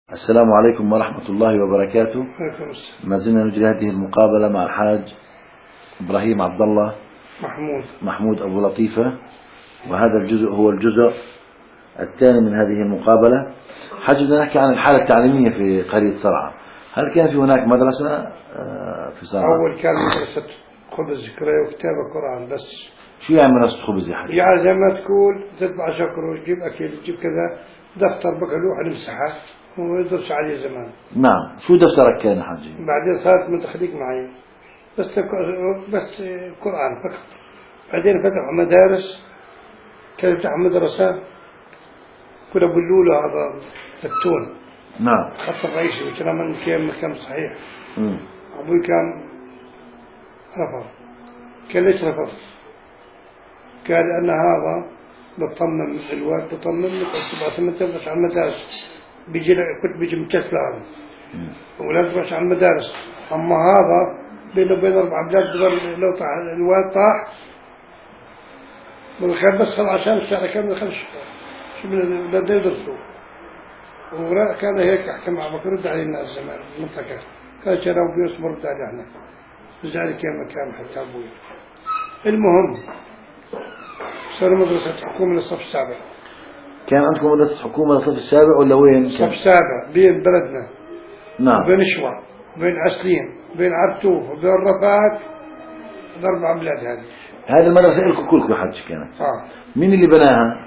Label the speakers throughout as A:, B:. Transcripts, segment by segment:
A: السلام عليكم ورحمة الله وبركاته. ما زلنا نجري هذه المقابلة مع الحاج إبراهيم عبد الله محمود أبو لطيفة، وهذا الجزء هو الجزء الثاني من هذه المقابلة. حاج بدنا نحكي عن الحالة التعليمية في قرية صرعى. هل كان في هناك مدرسة في صرعى؟
B: أول كان مدرسة خبز قراية وكتابة قرآن بس.
A: شو يعني مدرسة خبز يا حاج؟
B: يعني زي ما تقول تتبع شكر وتجيب أكل تجيب كذا دفتر بقى نمسحه ويدرس عليه زمان.
A: نعم. شو دفترك كان يا حاج؟
B: بعدين صارت متخليق معي بس قرآن فقط. بعدين فتحوا مدارس، كانوا يفتحوا مدرسة كنا بلولة هذا التون.
A: نعم.
B: خط الرئيسي وكلام كان صحيح. أبوي كان رفض. كان ليش رفض؟ قال لأن هذا بطمن الوقت بطمن لك أصبح ما تبقاش على المدارس كنت بيجي مكسل هذا ولا تبقاش على المدارس. أما هذا بينه وبين 4 بلاد لو طاح الواد طاح بالخير بس عشان الشارع كان دخل شو بده يدرسوا. وكان هيك أحكي مع بكر رد علينا زمان المنطقة كان شراو بيصبر رد علينا لذلك كان مكان حتى أبوي. المهم صار مدرسة حكومة للصف السابع.
A: كان عندكم مدرسة حكومة للصف السابع ولا وين؟
B: الصف السابع بين بلدنا.
A: نعم.
B: بين شوا بين عسلين بين عرتوف وبين رفاق 4 بلاد هذه.
A: هذه المدرسة لكم كلكم يا حج كانت؟ مين اللي بناها؟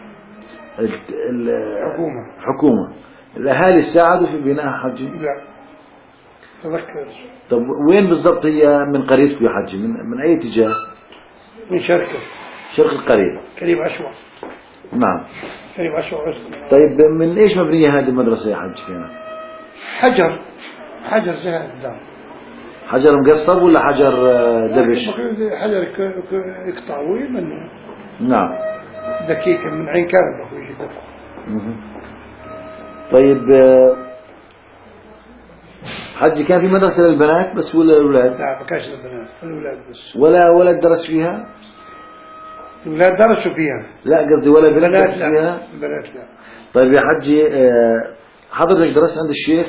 A: حكومة. الأهالي ساعدوا في بناء حج؟
B: لا تذكر.
A: طب وين بالضبط هي من قريتكم يا حج؟ من أي اتجاه؟
B: من شرق
A: القرية.
B: قريب عشوة.
A: نعم.
B: قريب عشوة.
A: طيب من إيش مبنية هذه المدرسة يا حج كانت؟
B: حجر زي هذا الدار.
A: حجر مقصب ولا حجر دبش؟
B: حجر يقطعوه منه.
A: نعم.
B: دقيقة من عين كارب أخوي جدا.
A: طيب حج كان في مدرسة للبنات بس ولا للأولاد؟
B: لا ما كانش للبنات، الأولاد بس.
A: ولا ولد درس فيها؟
B: الأولاد درسوا فيها.
A: لا قصدي ولا بنات درس فيها؟
B: بنات لا.
A: طيب يا حجي حضرتك درست عند الشيخ؟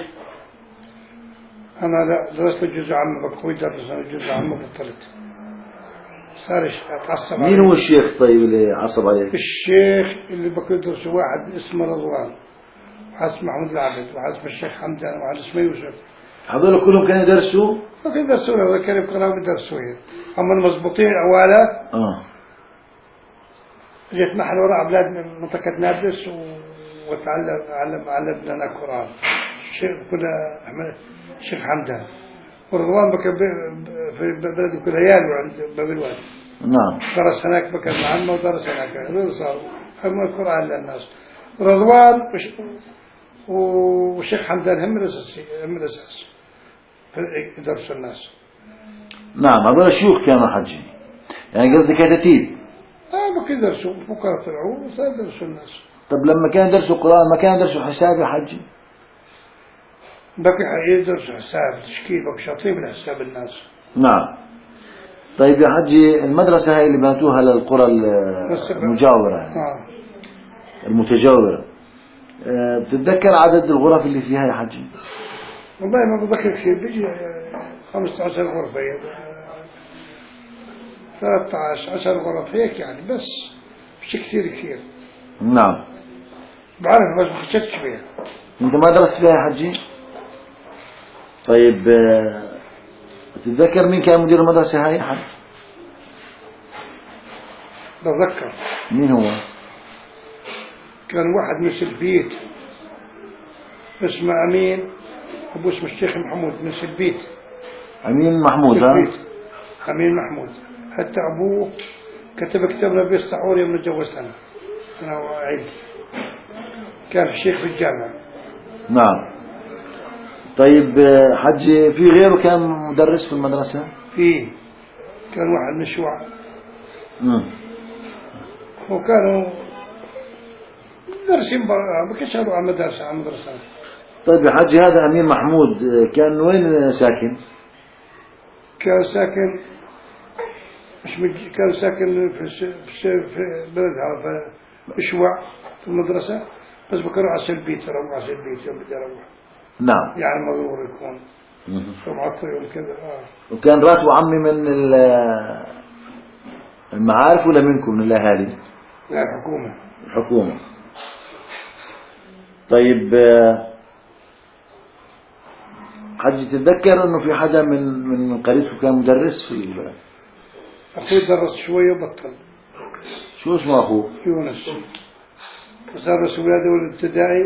B: أنا لا درست جزء عام بقوي درس أنا جزء عام بطلت. صار اتعصب.
A: مين هو الشيخ طيب اللي عصب عليك؟
B: الشيخ اللي بقوي درس واحد اسمه رضوان، وواحد اسمه محمود العبد، وواحد اسمه الشيخ حمدان، وواحد اسمه يوسف.
A: هذول كلهم كانوا يدرسوا؟
B: ما كانوا يدرسوا هذول كانوا يقرأوا ويدرسوا. أما المضبوطين أولا جيت محل وراء بلاد منطقة نابلس علمنا القرآن. كنا الشيخ حمدان ورضوان بكى في بلد كلها يالو عند باب الوادي.
A: نعم.
B: درس هناك بكى معنا ودرس هناك هذول صاروا هم القرآن للناس. رضوان والشيخ حمدان هم الأساس في درس الناس.
A: نعم. هذول الشيوخ كانوا حجي يعني قصدي كتاتيب.
B: بكى درسوا فقراء طلعوا وصار درسوا الناس.
A: طب لما كان درسوا القرآن ما كان درسوا حساب يا حجي؟
B: بقي يدرس حساب تشكيل بقى شاطين من حساب الناس.
A: نعم. طيب يا حجي المدرسة هاي اللي بنتوها للقرى المجاورة المتجاورة بتتذكر عدد الغرف اللي فيها يا حجي؟
B: والله ما بذكر كثير بيجي 15 غرفة 13 غرف هيك يعني بس مش كثير.
A: نعم.
B: بعرف بس ما خشيتش فيها.
A: انت ما درست فيها يا حجي؟ طيب تتذكر مين كان مدير المدرسة هاي يا حج؟
B: بتذكر.
A: مين هو؟
B: كان واحد من سلبيت اسمه أمين، أبو اسمه الشيخ محمود من سلبيت.
A: أمين محمود
B: أمين محمود. حتى أبوه كتب كتابنا بيستعور يوم نتجوزنا أنا وعيلتي. كان الشيخ في الجامعة.
A: نعم. طيب حجي في غيره كان مدرس في المدرسة؟
B: في كان واحد من شوع. وكانوا درسين بكشروا على مدرسة.
A: طيب يا حجي هذا أمين محمود كان وين ساكن؟
B: كان ساكن كان ساكن في بلدها في شوع في المدرسة بس بكروا على البيت يوم بدي أروح
A: نعم.
B: يعني مضرور يكون ومعطل يوم كذا.
A: وكان راتبه عمي من المعارف ولا منكم من الأهالي؟
B: لا الحكومة.
A: الحكومة. طيب حد تتذكر انه في حدا من قريته كان مدرس في البلد؟
B: اخوي درس شوية وبطل.
A: شو اسمه اخوه؟
B: يونس. درس ولاده الابتدائي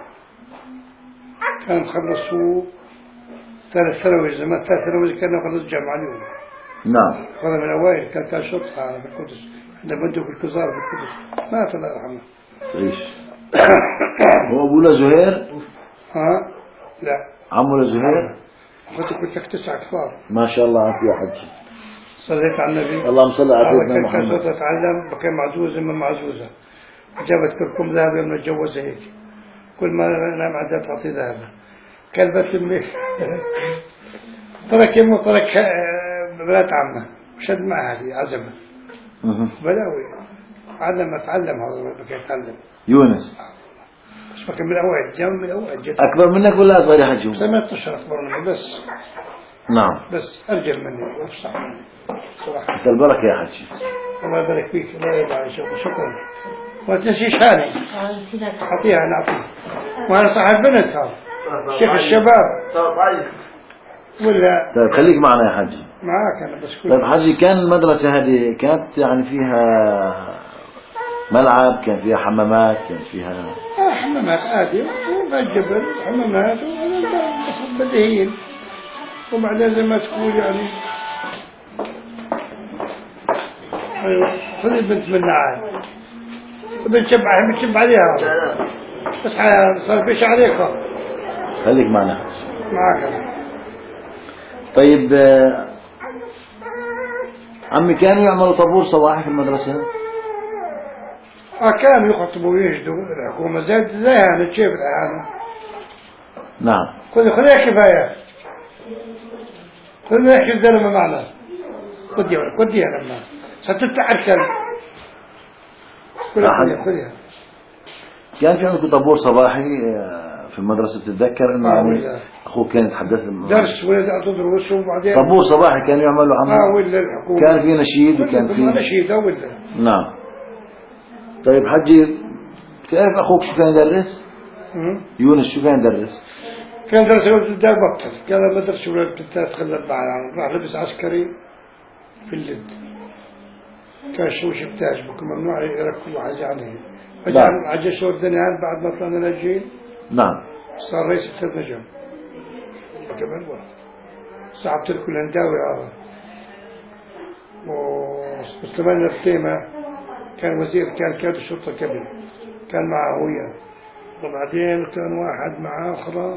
B: كان مخلصوا 3 ثانوي زمان. 3 ثانوي كان يخلص الجامعة اليوم.
A: نعم.
B: هذا من الأوائل كان شرطة في القدس. عندما بدوا في الكزار في القدس مات الله يرحمه.
A: تعيش. هو أبوه لزهير؟
B: ها؟ لا.
A: عمه لزهير؟
B: قلت لك 9 كفار.
A: ما شاء الله عنك يا حجي.
B: صليت على النبي.
A: اللهم صل على سيدنا محمد.
B: كان صوت أتعلم بقي معزوزة من معزوزة. جابت كلكم ذهب يوم نتجوز هيك. كل ما نام عزات تعطي ذهب. كلبت أمي. ترك يمه ترك بنات عمه وشد معها هذه عزمة. بلاوي. علم أتعلم هذا بقي أتعلم.
A: يونس.
B: مش بقي من الأوائل جاء من الأوائل جت.
A: أكبر منك ولا أصغر يا حجي؟
B: 8 أشهر أكبر مني بس.
A: نعم.
B: بس أرجل مني وأفصح مني صراحة.
A: أنت البركة يا حجي.
B: الله يبارك فيك. الله يبارك فيك. شكرا. ما تنسيش حالي. أعطيها نعطيها. وأنا صاحب بنت هذا. شيخ الشباب. ولا.
A: طيب خليك معنا يا حجي.
B: معاك أنا بس.
A: طيب حجي كان المدرسة هذه كانت يعني فيها ملعب، كان فيها حمامات، كان فيها
B: حمامات عادي والجبل حمامات بس بديهيين. وبعدين زي ما تقول يعني أيوة خذ البنت من عاد بتشبع عليها بس صار فيش عليك.
A: خليك معنا.
B: معاك أنا.
A: طيب عمي كانوا يعملوا طابور صباحي في المدرسة؟
B: كانوا يخطبوا ويجدوا الحكومة زي هذا كيف الآن.
A: نعم.
B: خذ كفاية. خذ يحكي الزلمة معنا. خذيها لما ستفتح الكلب. خذيها.
A: كان في عندكم طابور صباحي في المدرسة؟ تتذكر انه يعني اخوك كان يتحدث
B: درس ولد تدرس وبعدين
A: طابور صباحي كانوا يعملوا عمل
B: ولا الحكومة
A: كان في نشيد وكان في
B: نشيد ولا.
A: نعم. طيب حجي تعرف اخوك شو كان يدرس؟ يونس شو كان يدرس؟
B: كان درس ولد بطل. كان مدرسة ولد تتغلب معنا. راح لبس عسكري في اللد. كان شوش بتاج بكم ممنوع يركبوا حاجة عليه. فجأة عجشوا الدنيان بعد ما طلعنا نجيل.
A: نعم.
B: صار رئيس 3 نجوم. كمان واحد. صعبت لكل الهنداوي هذا. ومستمرنا التيمة كان وزير كان كادر الشرطة كبير. كان معه وياه. وبعدين كان واحد معه أخرى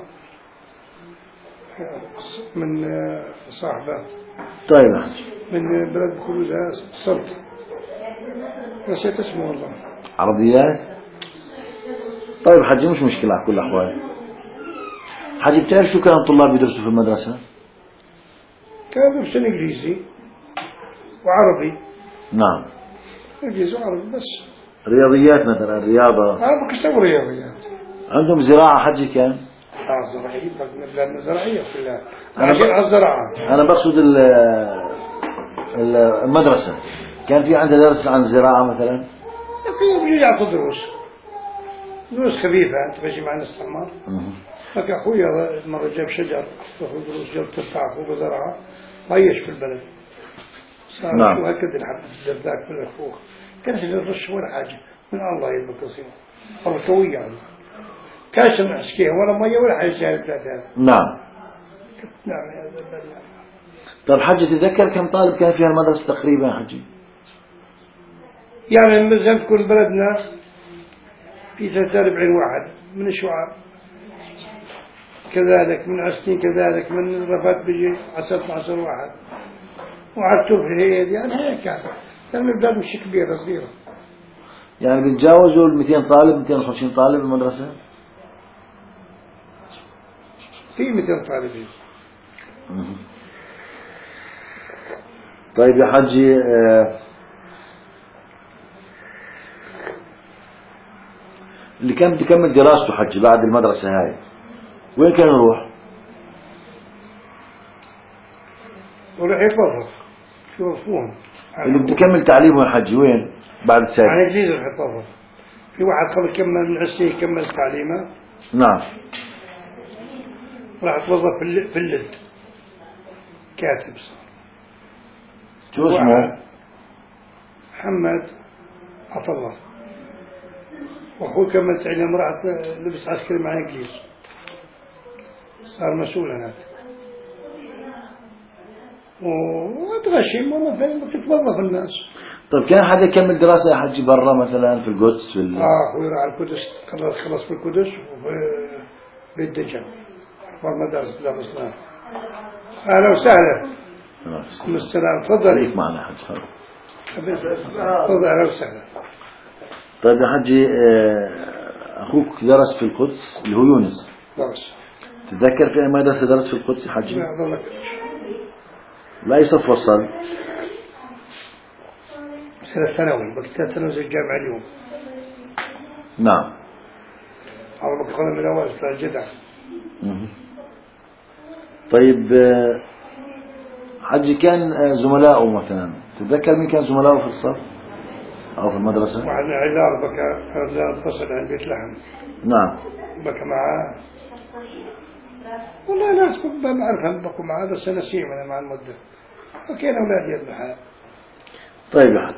B: من صاحبه.
A: طيب
B: من بلد بخروجها سلطة. نسيت اسمه والله.
A: عربيات. طيب حجي مش مشكلة على كل الأحوال. حجي بتعرف شو كان الطلاب يدرسوا في المدرسة؟
B: كانوا يدرسوا إنجليزي وعربي.
A: نعم.
B: إنجليزي وعربي بس.
A: رياضيات مثلا الرياضة.
B: بكسبوا رياضيات.
A: عندهم زراعة حجي كان؟
B: زراعية بلادنا زراعية كلها. على الزراعة.
A: أنا بقصد المدرسة كان في عندها درس عن الزراعة مثلا؟
B: بيجي يعطوا دروس خفيفة. أنت بيجي معنا استعمار. لك أخويا مرة جاب شجر تأخذ دروس جاب ترفع فوق زرعة طيش في البلد. صار
A: نعم.
B: شو هكذا الحب الدرداك من الفوق. كانش يرش ولا حاجة من الله يبقى قصير. الله قوي يعني. كانش نحكيها ولا مية ولا حاجة جايب ذاتها.
A: نعم.
B: نعم يا زلمة.
A: طيب حجي تتذكر كم طالب كان فيها المدرسة تقريبا حجي؟
B: يعني مثلا تكون بلدنا في 43 واحد من الشعاب. كذلك من عسنين كذلك من الرفات بيجي 10 واحد. وعدتوا في هيد يعني هيك كان. لأن البلاد مش كبيرة صغيرة.
A: يعني بيتجاوزوا 200 طالب 250 طالب المدرسة؟
B: في 200 طالبين.
A: طيب يا حجي اللي كان بده يكمل دراسته حجي بعد المدرسة هاي وين كان يروح؟
B: وراح يتوظف شوفوهم
A: اللي بده يكمل تعليمه يا حجي وين بعد السادس؟
B: على جديد راح يتوظف. في واحد قبل كمل من عسيه يكمل تعليمه.
A: نعم.
B: راح يتوظف في اللد كاتب.
A: شو اسمه؟
B: محمد عطله. واخوه كمل تعليم راح لبس عسكري مع انجليز، صار مسؤول هناك وتغشم والله تتوظف الناس.
A: طيب كان حدا يكمل دراسة يا حجي برا مثلا في القدس في
B: اخوي راح القدس، خلص في القدس وفي الدجل والمدارس درسناها. اهلا وسهلا. السلام تفضل.
A: خليك معنا حج
B: تفضل. اهلا وسهلا.
A: طيب يا حجي اخوك درس في القدس اللي هو يونس.
B: درس.
A: تتذكر في اي مدرسة درس في القدس يا حجي؟
B: لا والله.
A: لا يصف وصل.
B: سنة ثانوي، بقيت ثانوي زي الجامعة اليوم.
A: نعم.
B: أول ما دخلنا من الأول صار جدع.
A: طيب حجي كان زملائه مثلا، تتذكر مين كان زملائه في الصف أو في المدرسة؟
B: واحد من عيلار بكى، عيلار اتصل عند بيت لحم.
A: نعم.
B: بكى معاه. والله ناس كنت ما أعرفهم بكوا معاه بس نسيم أنا مع المدة. وكان أولادي يد الحال.
A: طيب يا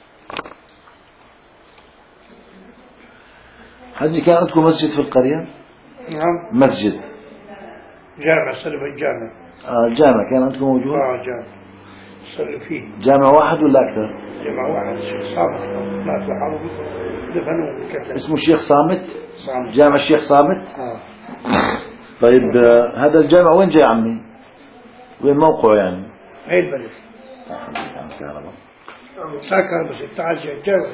A: حجي كان عندكم مسجد في القرية؟
B: نعم.
A: مسجد.
B: جامع صلوا في الجامع.
A: الجامع كان عندكم موجود؟
B: جامع. صلوا فيه.
A: جامع واحد ولا أكثر؟
B: جامع واحد، الشيخ صامت مات في الحرب دفنوه بالكتل.
A: اسمه الشيخ صامت؟
B: صامت.
A: جامع الشيخ صامت؟ طيب هذا الجامع وين جاي عمي؟ وين موقعه يعني؟
B: هاي البلد. ساكن بس تعال جاي.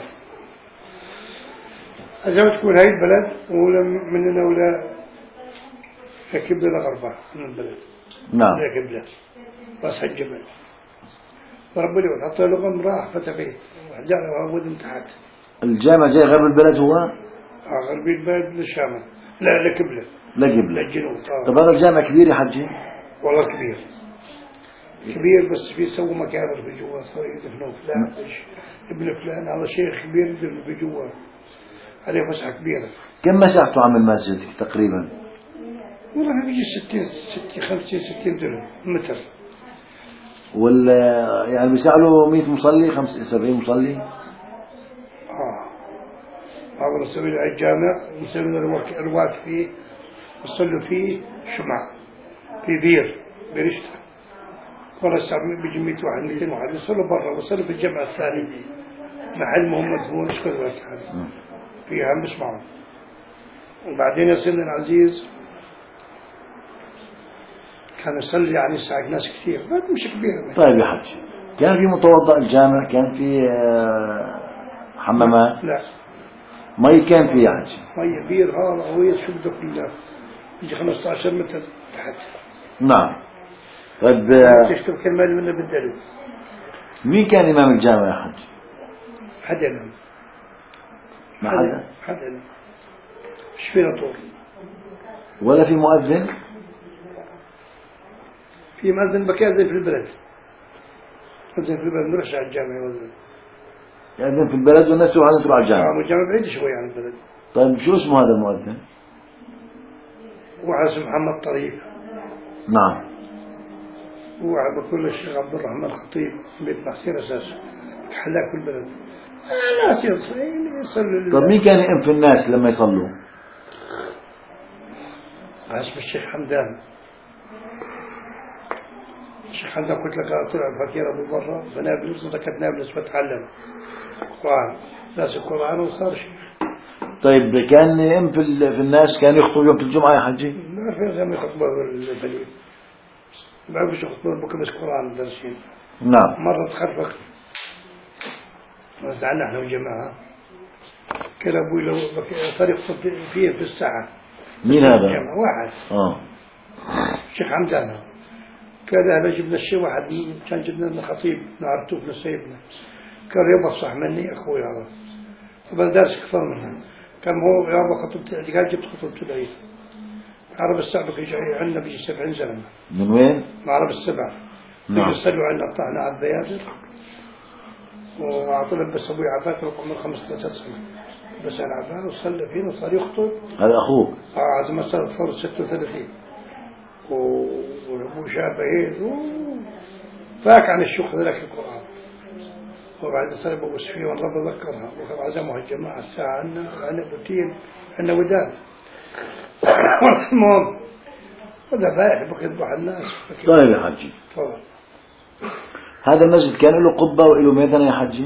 B: إذا تكون هاي البلد ولا مننا ولا كبلة لغربة من البلد.
A: نعم.
B: لا كبلة. راس الجبل. ورب اليوم حتى لغة راح فتبيت وحجار وعود تحت.
A: الجامع جاي غرب البلد هو؟
B: غرب البلد للشام. لا كبلة.
A: لا قبلة.
B: للجنوب.
A: طب هذا الجامع كبير يا حجي؟
B: والله كبير. كبير بس في سووا مكابر في جوا صار يدفنوا فلان ابن فلان هذا شيخ كبير يدفن في جوا. عليه مساحة كبيرة.
A: كم مساحته عم المسجد تقريبا؟
B: والله بيجي 60 درهم متر.
A: يعني بيسألوا 100 مصلي 75 مصلي؟
B: هذا نسوي له الجامع ونسوي له الواك فيه نصلوا فيه شمع في بيرشته. والله الساعة بيجي 100 واحد 200 واحد يصلوا برا وصلوا في الجامع الثاني محل محمد فون ايش كذا هذا فيها بسمعوا. وبعدين يا سيدنا العزيز كان يصلي يعني الساعة ناس كثير مش كبيرة.
A: طيب يا حجي كان في متوضأ الجامع كان في حمامات؟
B: لا.
A: مي كان في يا حجي؟
B: مي بير هذا هو شو بدك بالله يجي 15 متر تحت.
A: نعم. طيب
B: تشتم كلمة منه بالدلو.
A: مين كان إمام الجامع يا حجي؟
B: حدا لهم.
A: ما
B: حدا لهم. مش فينا طول.
A: ولا في مؤذن؟
B: في مؤذن بكاذن في البلد. مؤذن في البلد نروحش على الجامع يوزن.
A: يأذن في البلد والناس يروحوا يدخلوا على الجامع.
B: الجامع بعيد شوي عن البلد.
A: طيب شو اسمه هذا المؤذن؟
B: واحد اسمه محمد طريف.
A: نعم.
B: وواحد بقول الشيخ عبد الرحمن الخطيب بيت محسين أساسه حلاك في البلد. ناس يصلوا.
A: طيب مين كان يقف في الناس لما يصلوا؟
B: اسمه الشيخ حمدان. الشيخ حمدان قلت لك طلع فكير أبو برا بنابلس وذكرت نابلس بتعلم القرآن ناس القرآن وصار شيخ.
A: طيب كان يقف في الناس كان يخطب يوم الجمعة يا حجي؟
B: ما في زي ما يخطبوا البليد. ما بيعرفوش يخطبوا بكم بس قرآن درسين.
A: نعم.
B: مرة تخرفق وزعلنا احنا والجماعة كان أبوي لو صار يخطب فيه في الساعة.
A: مين هذا؟
B: واحد. الشيخ حمدان. كان جبنا الشيء واحد كان جبنا لنا خطيب نعرفه في نسيبنا. كان يبغى صح مني أخوي هذا. طبعا دارس أكثر منها. كان هو يابا خطبت قال جبت خطبت العيد. العرب السبع عندنا بيجي 70 سنة.
A: من وين؟
B: العرب السبع.
A: نعم.
B: يصلوا عندنا طلعنا على البيادر وأعطوا بس أبوي عباس عمره 15 سنة بس العباس وصلى فينا وصار يخطب.
A: هذا أخوك؟
B: عزم صار ثورة 36 وأبوه شاب فاك عن الشيوخ ذلك القرآن. وبعد صار أبو سفيان والرب ذكرها وعزمها الجماعة الساعة عنا بوتين عنا ودان. المهم هذا بايح بقى يذبح الناس.
A: طيب يا حجي.
B: طبعا.
A: هذا المسجد كان له قبة وله ميدان يا حجي؟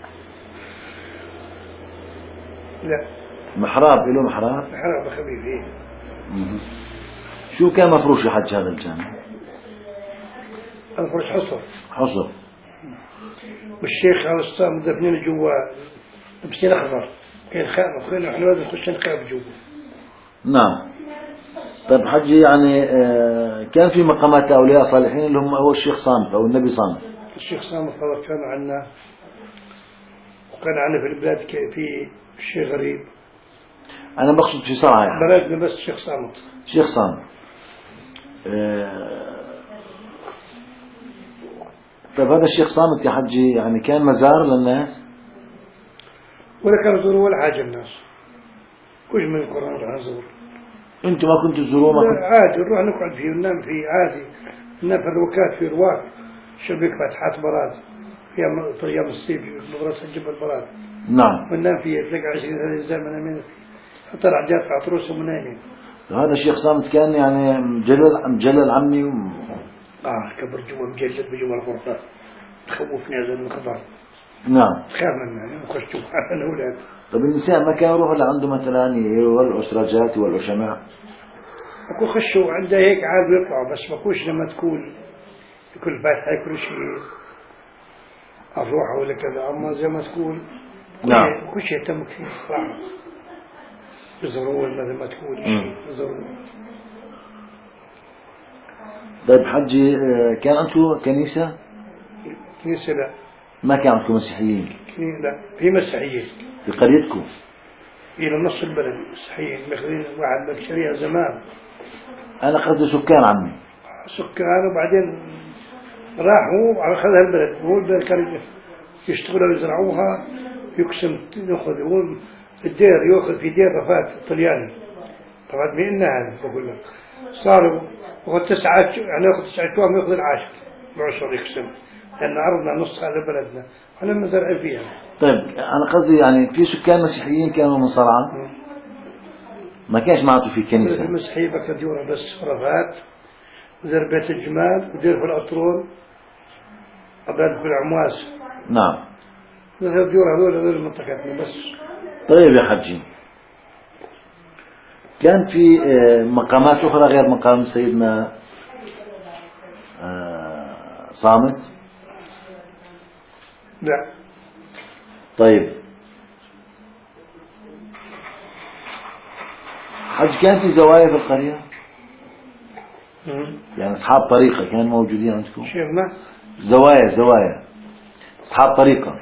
B: لا.
A: محراب له محراب؟
B: محراب خفيف إيه.
A: شو كان مفروش يا حج هذا الجامع؟
B: مفروش حصر.
A: حصر.
B: والشيخ على الصام مدفنين جوا لابسين أخضر. كان خائف وخينا وإحنا لازم نخش نخاف جوا.
A: نعم. طيب حجي يعني كان في مقامات أولياء صالحين اللي هم هو الشيخ صامت أو النبي صامت.
B: الشيخ صامت هذا كان عندنا وكان عندنا في البلاد في شيء غريب.
A: أنا بقصد في صنعاء يعني.
B: بلدنا بس الشيخ صامت.
A: شيخ صامت. طيب هذا الشيخ صامت يا حجي يعني كان مزار للناس؟
B: ولا كانوا يزوروا ولا حاجة الناس. كل من القرآن نروح نزور.
A: أنتم ما كنتوا تزوروه؟
B: عادي نروح نقعد فيه وننام فيه عادي. ننام في الركات في رواق شبك فتحات براد في أيام الصيف مدرسة جبل براد.
A: نعم.
B: وننام فيه تلقى 20 زمن من طلع جاف عطروس ومنامين.
A: هذا الشيخ صامت كان يعني مجلل عمي
B: كبر جوا مجلد بجوا الغرفة تخوفني هذا الخبر.
A: نعم.
B: تخاف منه نخش جوا أنا أولاد.
A: طب النساء ما كانوا يروحوا لعنده مثلا والأسرجات والأشماع؟
B: أكو خشوا عنده هيك عاد بيطلعوا بس ما كوش لما تكون كل فاتحة كل شيء الروح ولا كذا أما زي ما تكون.
A: نعم.
B: كل شيء تم كثير صعب. يزورون مثل ما تقول يزورون.
A: طيب حجي كان أنتم كنيسة؟
B: كنيسة لا.
A: ما كان عندكم مسيحيين؟
B: لا في مسيحيين.
A: في قريتكم؟
B: إلى نص البلد مسيحيين ماخذين واحد بالشريعة زمان.
A: أنا قصدي سكان عمي.
B: سكان وبعدين راحوا على خذها البلد هو البلد كانوا يشتغلوا يزرعوها يقسم يأخذ هو الدير يأخذ في دير رفات طلياني طبعا مئنا هذا بقول لك صاروا يأخذ 9 يعني يأخذ 9 شوام يأخذ 10 بعشر يقسم لأن عرضنا نص على بلدنا ولما مزرع فيها.
A: طيب أنا قصدي يعني في سكان مسيحيين كانوا من صرعا ما كانش معطوا في كنيسة؟
B: المسيحية بكديورة بس رفات زر بيت الجمال ودير في الأطرون أباد في العمواس.
A: نعم.
B: ديور هذول منطقتنا بس.
A: طيب يا حجي كان في مقامات أخرى غير مقام سيدنا صامت؟
B: لا.
A: طيب حج كان في زوايا في القرية؟ يعني أصحاب طريقة كانوا موجودين عندكم؟
B: شيخنا
A: زوايا أصحاب طريقة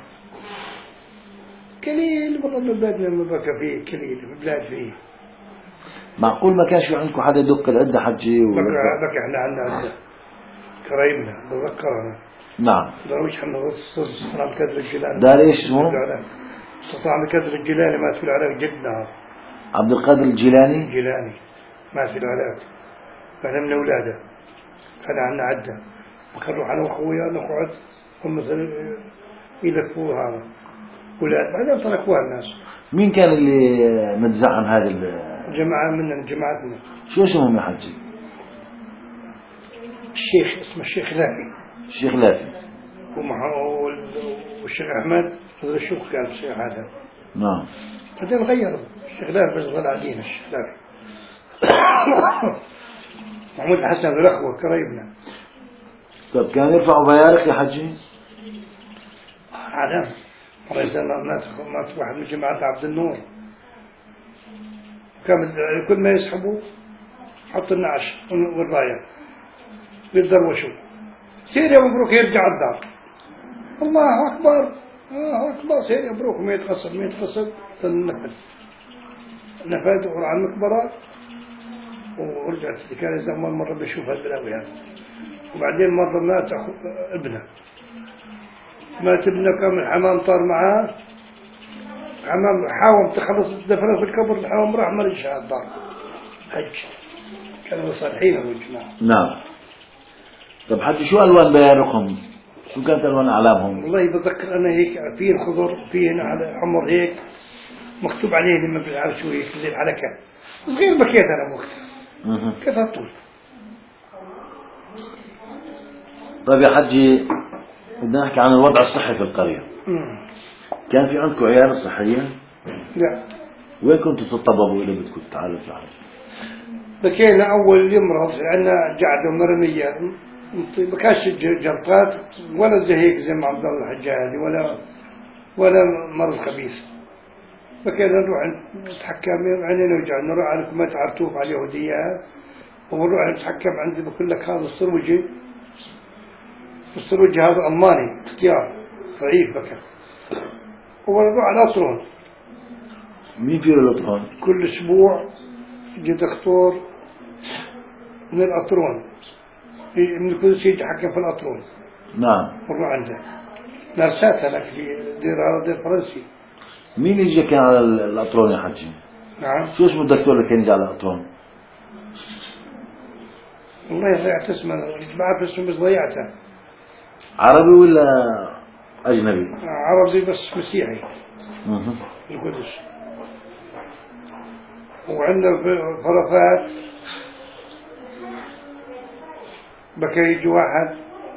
B: قليل والله من بلادنا ما بقى فيه قليل في البلاد فيه.
A: معقول ما كانش عندكم حدا يدق العدة حجي؟
B: بقى احنا عندنا قرايبنا بذكرنا.
A: نعم.
B: درويش حنا سلطان كدر الجيلاني.
A: ده ليش اسمه؟
B: سلطان كدر الجيلاني مات في العراق جدنا.
A: عبد القادر الجيلاني؟
B: الجيلاني مات في العراق. فاحنا من اولاده. كان عندنا عدة. نروح انا واخويا نقعد هم مثلا يلفوا هذا. ولاد بعدين تركوها الناس.
A: مين كان اللي متزعم هذا
B: جماعة من جماعتنا.
A: شو اسمهم يا حجي؟
B: الشيخ اسمه الشيخ لافي.
A: الشيخ لافي.
B: والشيخ أحمد هذا الشيخ كان الشيخ هذا.
A: نعم.
B: بعدين غيروا الشيخ لافي بس ظل عدين الشيخ لافي. محمود حسن الأخوة قريبنا.
A: طب كان يرفعوا بيارق يا حجي؟
B: عالم. رئيس الناس واحد من جماعة عبد النور كان كل ما يسحبوا حط النعش والراية يتدروشوا سير يا مبروك يرجع الدار الله أكبر الله أكبر سير يا مبروك ما يتغصب تنفذ نفذ وراء المقبرة ورجعت كان زمان مرة بشوف هالبلاوي هذا. وبعدين مرة مات ابنه، مات ابنه، كان الحمام طار معاه، حمام حاوم تخلص دفنه في القبر، الحمام راح ما رجع الدار حج، كانوا صالحين الجماعة.
A: نعم. طب حجي شو ألوان بيارقهم؟ شو كانت ألوان أعلامهم؟
B: والله بذكر أنا هيك فيه الخضر، فيه هنا على حمر هيك مكتوب عليه ما بعرف شو هيك زي الحلكة صغير، بكيت أنا وقتها كيف هالطول.
A: طيب يا حجي بدنا نحكي عن الوضع الصحي في القرية. كان في عندكم عيادة صحية؟
B: لا.
A: وين كنتوا تطببوا إذا بدكم تعالوا في حج؟
B: بكينا أول يمرض عندنا قعدة مرمية، ما كانش جلطات ولا زي هيك زي ما عبد الله الحجاجي ولا مرض خبيث. بكينا نروح نتحكم، عينينا وجع، نروح على كمية عرطوف على اليهودية، ونروح نتحكم عندي بقول لك هذا السروجي هذا ألماني اختيار ضعيف بكر، ونروح على الأطرون.
A: مين فيه الأطرون؟
B: كل أسبوع يجي دكتور من الأطرون، من كل شيء يتحكم في الأطرون.
A: نعم.
B: نروح عنده نرسات هناك في دير فرنسي.
A: مين يجي كان على الأطرون يا حجي؟
B: نعم.
A: شو اسمه الدكتور اللي كان يجي على الأطرون؟
B: والله ضيعت اسمه، ما أعرف اسمه بس ضيعته.
A: عربي ولا أجنبي؟
B: عربي بس مسيحي. القدس. وعندنا فرفات بكى يجي واحد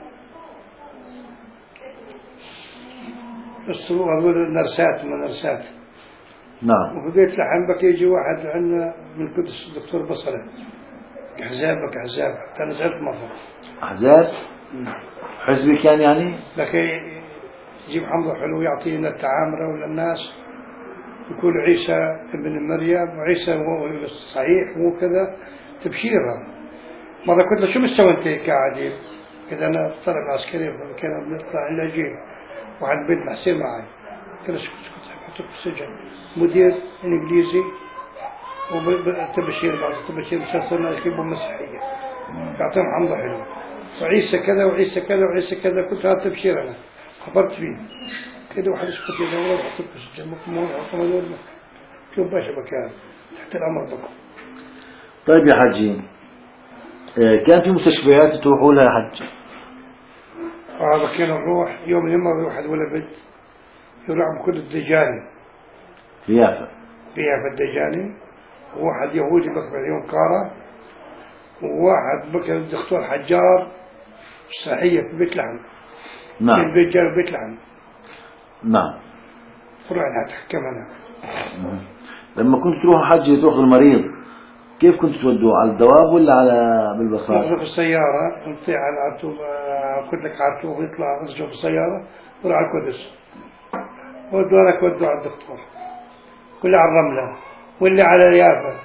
B: هذول النرسات.
A: نعم.
B: وفي بيت لحم بكى يجي واحد عندنا من القدس الدكتور بصلة، أحزاب حتى أنا زعلت مرة.
A: أحزاب؟ حزبي كان يعني؟
B: بكى يجيب حمض حلو يعطينا التعامرة ولا الناس، يقول عيسى ابن مريم، وعيسى هو الصحيح مو كذا، تبشيرها. مرة قلت له شو مستوى انت قاعد كذا، انا طلع العسكري كنا بنطلع اللاجئين، واحد بنت محسن معي، قال له اسكت حطوك في السجن، مدير انجليزي وتبشير بعض التبشير مسلسلنا يجيبوا مسيحية، يعطيهم حمض حلو، وعيسى كذا وعيسى كذا وعيسى كذا، كنت هذا تبشير انا خبرت فيه كده. واحد اسكت يا دولة حطوك في السجن، ممكن كيف باشا مكان تحت الأمر بكم.
A: طيب يا حجي كان في مستشفيات تروحوا لها يا حج؟
B: بكينا نروح يوم يمر واحد ولا بنت يروح بكل الدجاني
A: في يافا
B: الدجاني، وواحد يهودي بكر يوم قارة، وواحد بكر الدكتور حجار صحية في بيت لحم.
A: نعم.
B: في بيت جار بيت لحم.
A: نعم.
B: رحنا نتحكم أنا.
A: لما كنت تروح حج تروح المريض كيف كنت تودوه، على الدواب ولا على بالبساط؟
B: نرجع في السيارة نطيع على العرتوب، قلت لك عرتوب يطلع نرجع في السيارة ونروح على القدس، ودونا ودوا على الدكتور، واللي على الرملة واللي على يافا.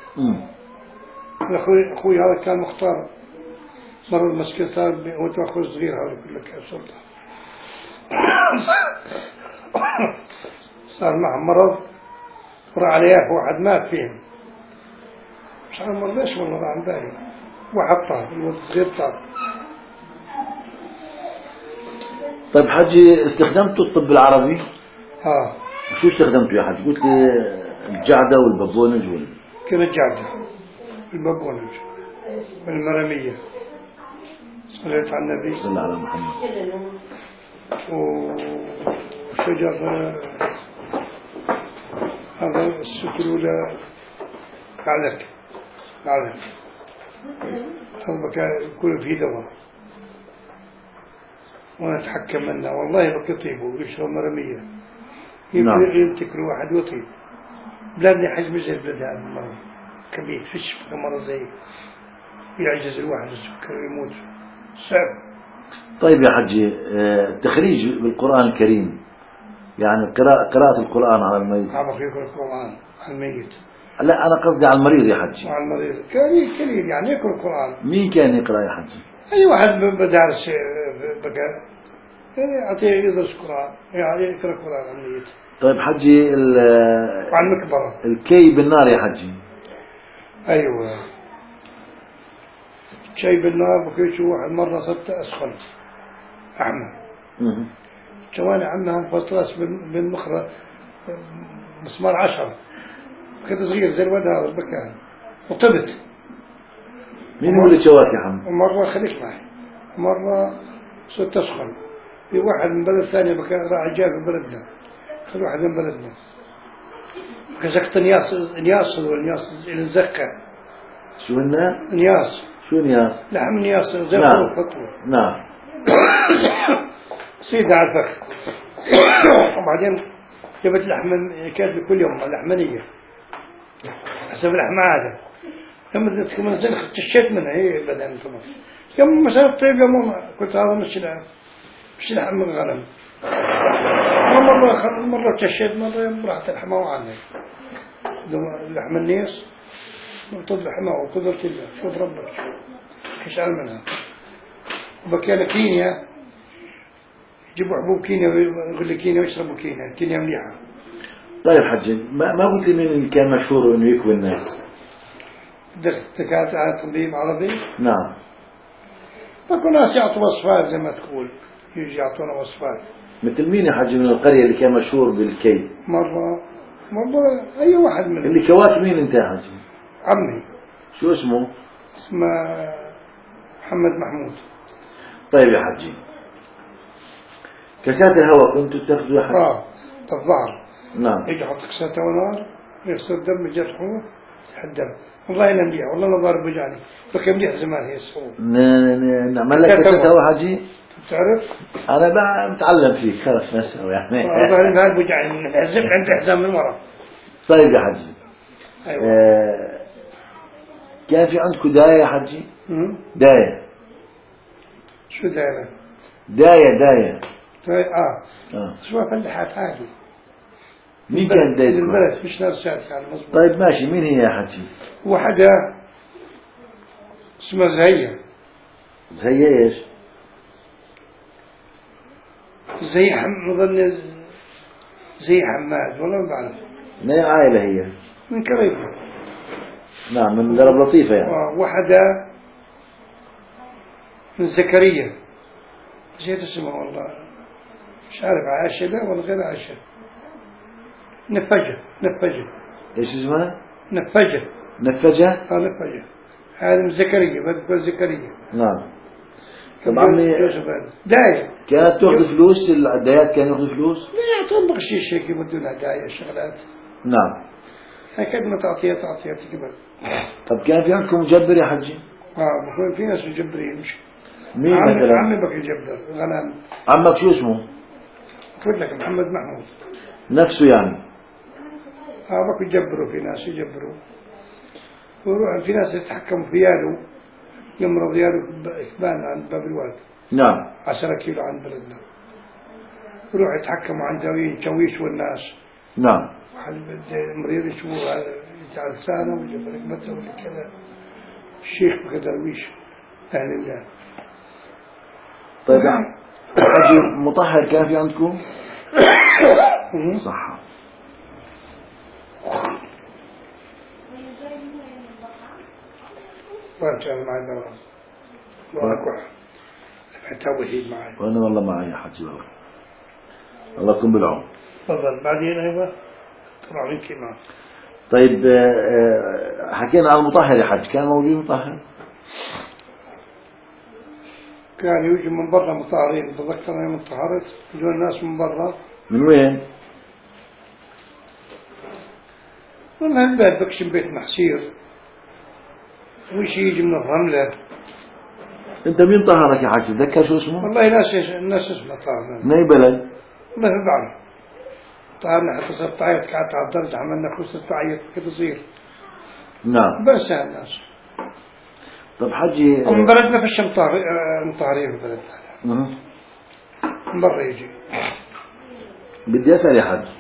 B: أخوي هذا كان مختار مرة المسكتار وانتو أخوي صغير هذا يقول لك يا سلطان صار معه مرض وراح على يافا، واحد مات فيهم مش عارف مرة ليش والله عن بالي، واحد طار الولد صغير طار.
A: طيب حجي استخدمتوا الطب العربي؟ شو استخدمتوا يا حج؟ قلت لي الجعدة والبابونج
B: كان الجعدة البابونج والمرمية، صليت على النبي
A: صلى الله على محمد.
B: وشجر هذا السكرولة علك هذا يكون فيه دواء ونتحكم منه، والله بك يطيب ويشرب مرمية يمتك الواحد ويطيب. بلادنا حجم زي البلاد هذا المرض كبير، فيش مرض زي يعجز الواحد السكر ويموت صعب.
A: طيب يا حجي تخريج بالقرآن الكريم، يعني قراءة القرآن على الميت.
B: عم يقرأ القرآن على الميت؟
A: لا أنا قصدي على المريض يا حجي.
B: على المريض كليل يعني يقرأ القرآن.
A: مين كان يقرأ يا حجي؟
B: أي واحد بدارس بقى أعطيه يدرس القرآن، يعني يقرأ القرآن على الميت.
A: طيب حجي
B: وعلى المكبرة
A: الكي بالنار يا حجي.
B: أيوة شيء بالنار بكيت واحد مرة صرت أسخن أعمى جواني عمها انفصل راس بالمخرة مسمار 10 كنت صغير زي الولد هذا بكان وطبت.
A: مين هو اللي شواك يا عم؟
B: ومرة خليك معي مرة صرت أسخن في واحد من بلد ثاني بكان راح جاء في بلدنا خذ واحد من بلدنا كزكت نياس اللي نزكى.
A: شو هنا؟
B: نياس.
A: شو نياس؟
B: لحم نياس زي
A: نعم.
B: فطوة.
A: نعم.
B: صيد على الفخ. وبعدين جبت لحم كانت كل يوم لحمانية حسب اللحم عادة لما تشيت منها هي بدأنا طبعا يوم مثلا طيب يوم كنت هذا مش لحم من غنم مرة تشيت مرة يوم راحت الحمى وعني لحم النيس وطلب الحمى وقدرت الله شوف ربك كيش قال منها وبكينا كينيا يجيبوا حبوب كينيا يقول لي كينيا ويشربوا كينيا مليحة.
A: طيب حجي ما قلت لي مين اللي كان مشهور انه يكوي الناس؟
B: دكاترة على طبيب عربي؟
A: نعم.
B: فكل ناس يعطوا وصفات زي ما تقول يجي يعطونا وصفات.
A: مثل مين يا حجي من القرية اللي كان مشهور بالكي؟
B: مرة أي واحد منهم.
A: اللي كواك مين انت يا حجي؟
B: عمي.
A: شو اسمه؟
B: اسمه محمد محمود.
A: طيب يا حجي كاسات الهواء كنتوا تاخذوا يا حجي؟
B: الظهر.
A: نعم.
B: يجي يحط كاسات ونار يغسل الدم يجرحوه الدم والله انا مليح والله انا ضارب وجعني بكي مليح زمان هي الصوم.
A: نعمل لك كاسات هواء حجي؟
B: بتعرف؟
A: انا متعلم فيك خلص نسأل يعني.
B: والله انا ضارب وجعني الزب عندي حزام من ورا.
A: طيب يا حجي.
B: ايوه.
A: كان في عندكم داية يا حجي؟ داية.
B: شو داية؟
A: داية.
B: شو فلاحات عادي.
A: مين كان دايتكم؟
B: البلد مش نرسات يعني مظبوط.
A: طيب ماشي مين هي يا حجي؟
B: واحدة اسمها زهية.
A: زهية ايش؟
B: زي مظن زي حماد والله ما بعرف.
A: من أي عائلة هي؟
B: من كريبة.
A: نعم من درب لطيفة يعني.
B: واحدة من زكريا نسيت اسمها والله مش عارف عائشة ده ولا غير عائشة. نفجة.
A: ايش اسمها؟
B: نفجة.
A: نفجة؟
B: نفجة. هذا من زكريا بدك زكريا.
A: نعم. طبعا
B: داية
A: كانت تأخذ فلوس الدايات كانوا يأخذوا فلوس؟
B: لا يعطون بخشيش هيك يمدوا لها داية شغلات.
A: نعم.
B: هكذا ما تعطيها تكبر.
A: طب كان في عندكم مجبر يا حجي؟
B: بكون في ناس مجبرين مش.
A: مين مثلا؟
B: عمي بك يجبر غنم.
A: عمك شو اسمه؟
B: قلت لك محمد محمود.
A: نفسه يعني؟
B: بك يجبروا في ناس يجبروا. ويروح في ناس يتحكموا في ياله يمرض ياله كبان عند باب الواد.
A: نعم.
B: 10 كيلو عند بلدنا. يروح يتحكموا عند الشويش والناس.
A: نعم.
B: واحد مريض يشوفه يجعل لسانه ويجيب ركبته ولا كذا. الشيخ بك درويش أهل الله.
A: طيب حجي مطهر كان في عندكم؟ صح.
B: وين كان معي دوران وأكوح حتى وحيد معي.
A: وأنا والله معي يا حجي الله يكون بالعون.
B: تفضل بعدين أيوة طلع منك معه.
A: طيب حكينا عن المطهر يا حج كان موجود مطهر؟
B: كان يجي من برا مطهرين بتذكر يوم طهرت يجون الناس من برا.
A: من وين؟
B: من هالبيت بكشم بيت محسير وش يجي من الرملة.
A: انت مين طهرك يا حاج تذكر شو اسمه؟
B: والله الناس اسمه طهرنا.
A: من اي بلد؟
B: ما في بعرف. طهرنا حتى صرت تعيط قعدت على الدرج عملنا خلصت تعيط كيف تصير.
A: نعم.
B: بس الناس.
A: طب حجي
B: من بلدنا فيش مطهرين في بلدنا. من برا يجي.
A: بدي اسال يا حاج.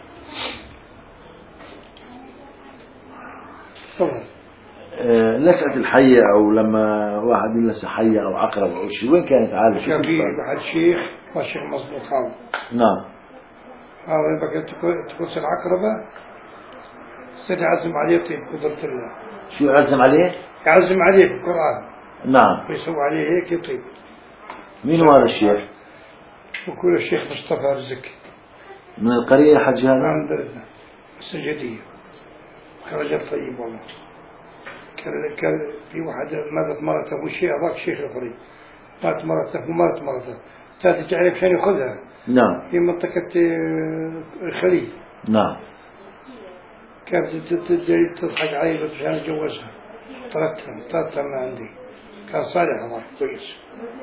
B: تفضل.
A: لسعة الحية أو لما واحد يلسع حية أو عقرب أو شيء وين كانت عالة؟
B: كان في واحد شيخ والشيخ مظبوط هذا.
A: نعم.
B: هذا بقى تقص العقربة ستعزم عليه طيب قدرة الله.
A: شو يعزم عليه؟
B: يعزم عليه بالقرآن.
A: نعم.
B: ويسوي عليه هيك يطيب.
A: مين هو هذا الشيخ؟
B: وكل الشيخ مصطفى رزق
A: من القرية حج هذا؟
B: من بلدنا السجدية. كان رجل طيب والله. كان في واحد ماتت مرته والشيء هذاك الشيخ القريب مات مرته ومات مرته تاتي تعرف عشان ياخذها.
A: نعم.
B: في منطقة الخليج.
A: نعم.
B: كانت تضحك علي عشان اتجوزها. طردتها من عندي. كان صالح هذاك كويس.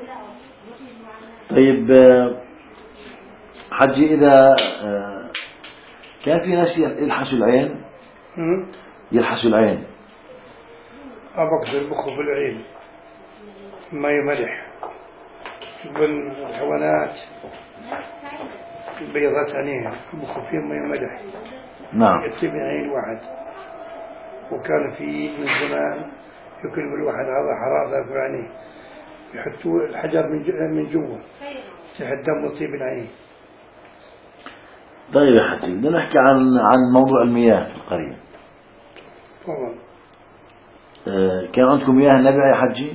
A: طيب حجي إذا كان في ناس يلحسوا العين يلحسوا العين
B: أبقى بخوا في العين ما يملح بالحيوانات بيضات عينيها بخوا فيه ما يملح.
A: نعم.
B: يكتب عين واحد. وكان في من زمان يكلم الواحد هذا حرارة في عينيه يحطوا الحجر من جوا تحت دم وطيب العين.
A: طيب يا حجي بدنا نحكي عن موضوع المياه في القرية.
B: طبعا.
A: كان عندكم مياه نبع يا حجي؟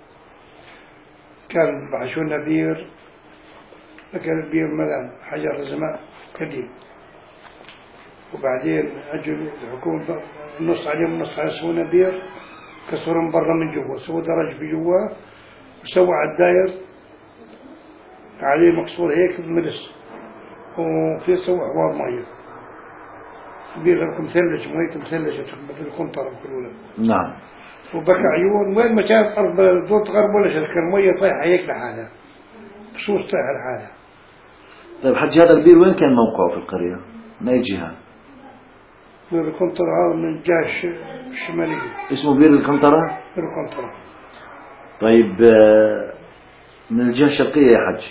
B: كان بحشونا بير. كان البير ملان حجر زمان قديم. وبعدين اجوا الحكومة نص عليهم ونص يسوون بير كسروا برا من جوا سووا درج في جوا وسووا على الداير عليه مكسور هيك بملس وفي سووا حوار مية بير مثلج مية مثلجة في القنطرة كلها.
A: نعم.
B: وبكى عيون وين ما كانت أرض دون تغرب ولا شيء كان مية طايحة هيك لحالها بصوص طايحة لحالها.
A: طيب حجي هذا البير وين كان موقعه في القرية؟ من أي جهة؟
B: بير القنطرة هذا من الجهة الشمالية.
A: اسمه بير القنطرة؟
B: بير القنطرة.
A: طيب من الجهة الشرقية يا حج؟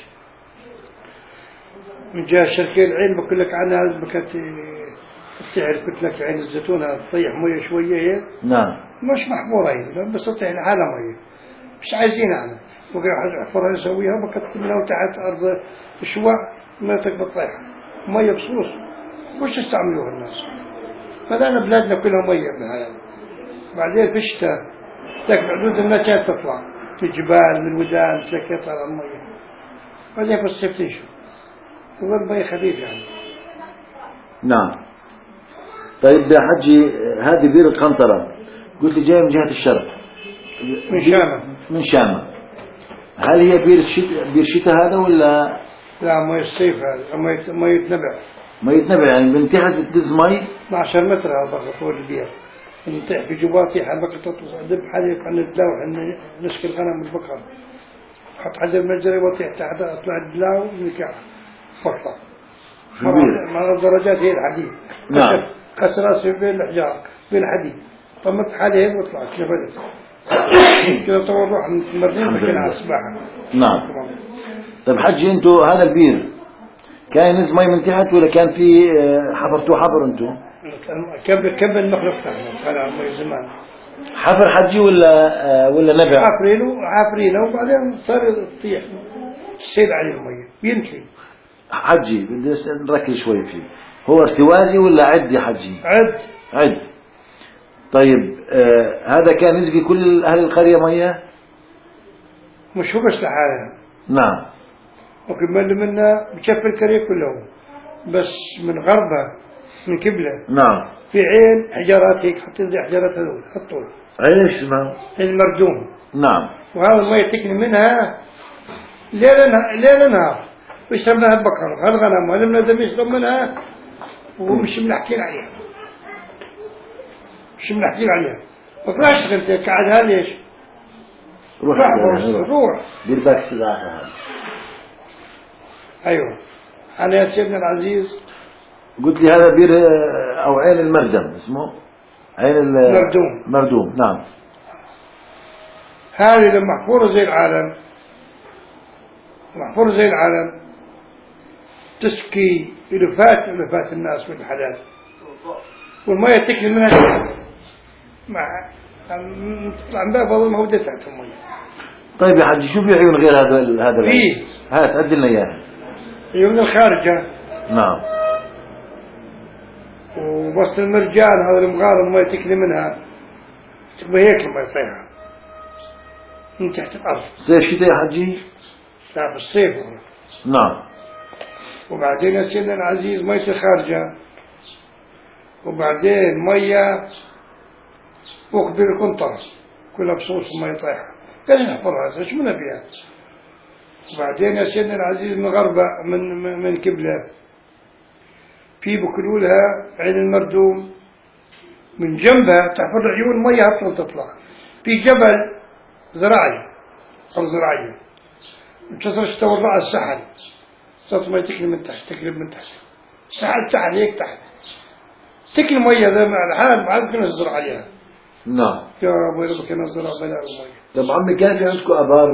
B: من الجهة الشرقية العين بقول لك عنها بكت تعرف قلت لك عين الزيتون هذا تطيح مية شوية هيك.
A: نعم.
B: مش محفورة هي بس تطيح لحالها مية مش عايزين عنها وقاعد حفرها يسويها بكت منها وتحت أرض الشواء ما تقبل طيحة مية بصوص وش يستعملوها الناس. فلأنا بلادنا كلها مية بهذا. بعدين في الشتاء ذاك الحدود الناس كانت تطلع في الجبال من الودان تلاقي يطلع المية. بعدين في الصيف تنشف تظل مية خفيفة يعني.
A: نعم. طيب يا حجي هذه بير القنطرة قلت لي جاي من جهة الشرق
B: من شامة.
A: من شامة. هل هي بير شتاء هذا ولا؟
B: لا مية الصيف هذا مية نبع.
A: مية نبع يعني من تحت بتدز مي
B: 12 متر هذا طول البير نطيح في جواتي حبك تطلع دب حليب عن الدلاو نسكي الغنم والبقر حط حجر مجري وطيح تحت اطلع الدلاو ونكع فقط مع الدرجات هي الحديد.
A: نعم.
B: كسر راسي بين الحجار بين الحديد طمت حالي وطلعت شفت كذا طول روح من المرضين بكين على السباحة.
A: نعم. طيب حجي انتو هذا البير كان ينزل مي من تحت ولا كان في حفرتوه حفر انتو؟
B: كم المخلوق تحت كان مي زمان.
A: حفر حجي ولا نبع؟
B: حافرينه وبعدين صار يطيح تسيل عليه المية بينتهي.
A: حجي بدي نركز شوي فيه هو ارتوازي ولا عد يا حجي؟ عد. طيب هذا كان يسقي كل أهل القرية مياه؟
B: مش هو بس لحالها.
A: نعم.
B: وكمل منا بكفي القرية كلهم بس من غربها من قبله.
A: نعم.
B: في عين حجارات هيك حاطين زي حجارات هذول حطوا
A: عين ايش اسمها؟
B: المردوم.
A: نعم.
B: وهذا المية تكني منها ليل نهار ويشرب منها البقر الغنم وهذا من هذا يشرب منها ومش منحكين عليها وفلاش انت قاعد ليش روح
A: دير بالك سلاحها.
B: ايوه انا يا سيدنا العزيز
A: قلت لي هذا بير او عين المردم اسمه عين المردوم. نعم.
B: هذه لما محفورة زي العالم تسقي ألوفات الناس من الحلال والمية تكلم منها تطلع من باب والله ما هو دفعت المية.
A: طيب يا حجي شو في عيون غير هذا
B: العيون؟
A: هات عد لنا اياها.
B: عيون الخارجة.
A: نعم.
B: وبس المرجان هذا المغار المية تكلم منها تبقى هيك المية صيحة من تحت الأرض.
A: صيف شتاء يا حجي؟
B: لا بالصيف.
A: نعم.
B: وبعدين يا سيدنا العزيز مية خارجة، وبعدين مية وقبل القنطرة كلها بصوص مية طايحة، كان نحفرها ايش منا فيها. وبعدين يا سيدنا العزيز من غربة من قبلة في بكلوا لها عين المردوم، من جنبها تحفر عيون مية تطلع في جبل زراعي أو زراعية، انتصر استورع السحل، صارت مية تكلم من تحت، تكلم من تحت، سحل هيك تحت تكلم مية زي ما الحال ما عاد كنا نزرع عليها.
A: نعم.
B: يا أبوي ربك كنا نزرع بلا المية.
A: طب عمي كان في عندكم آبار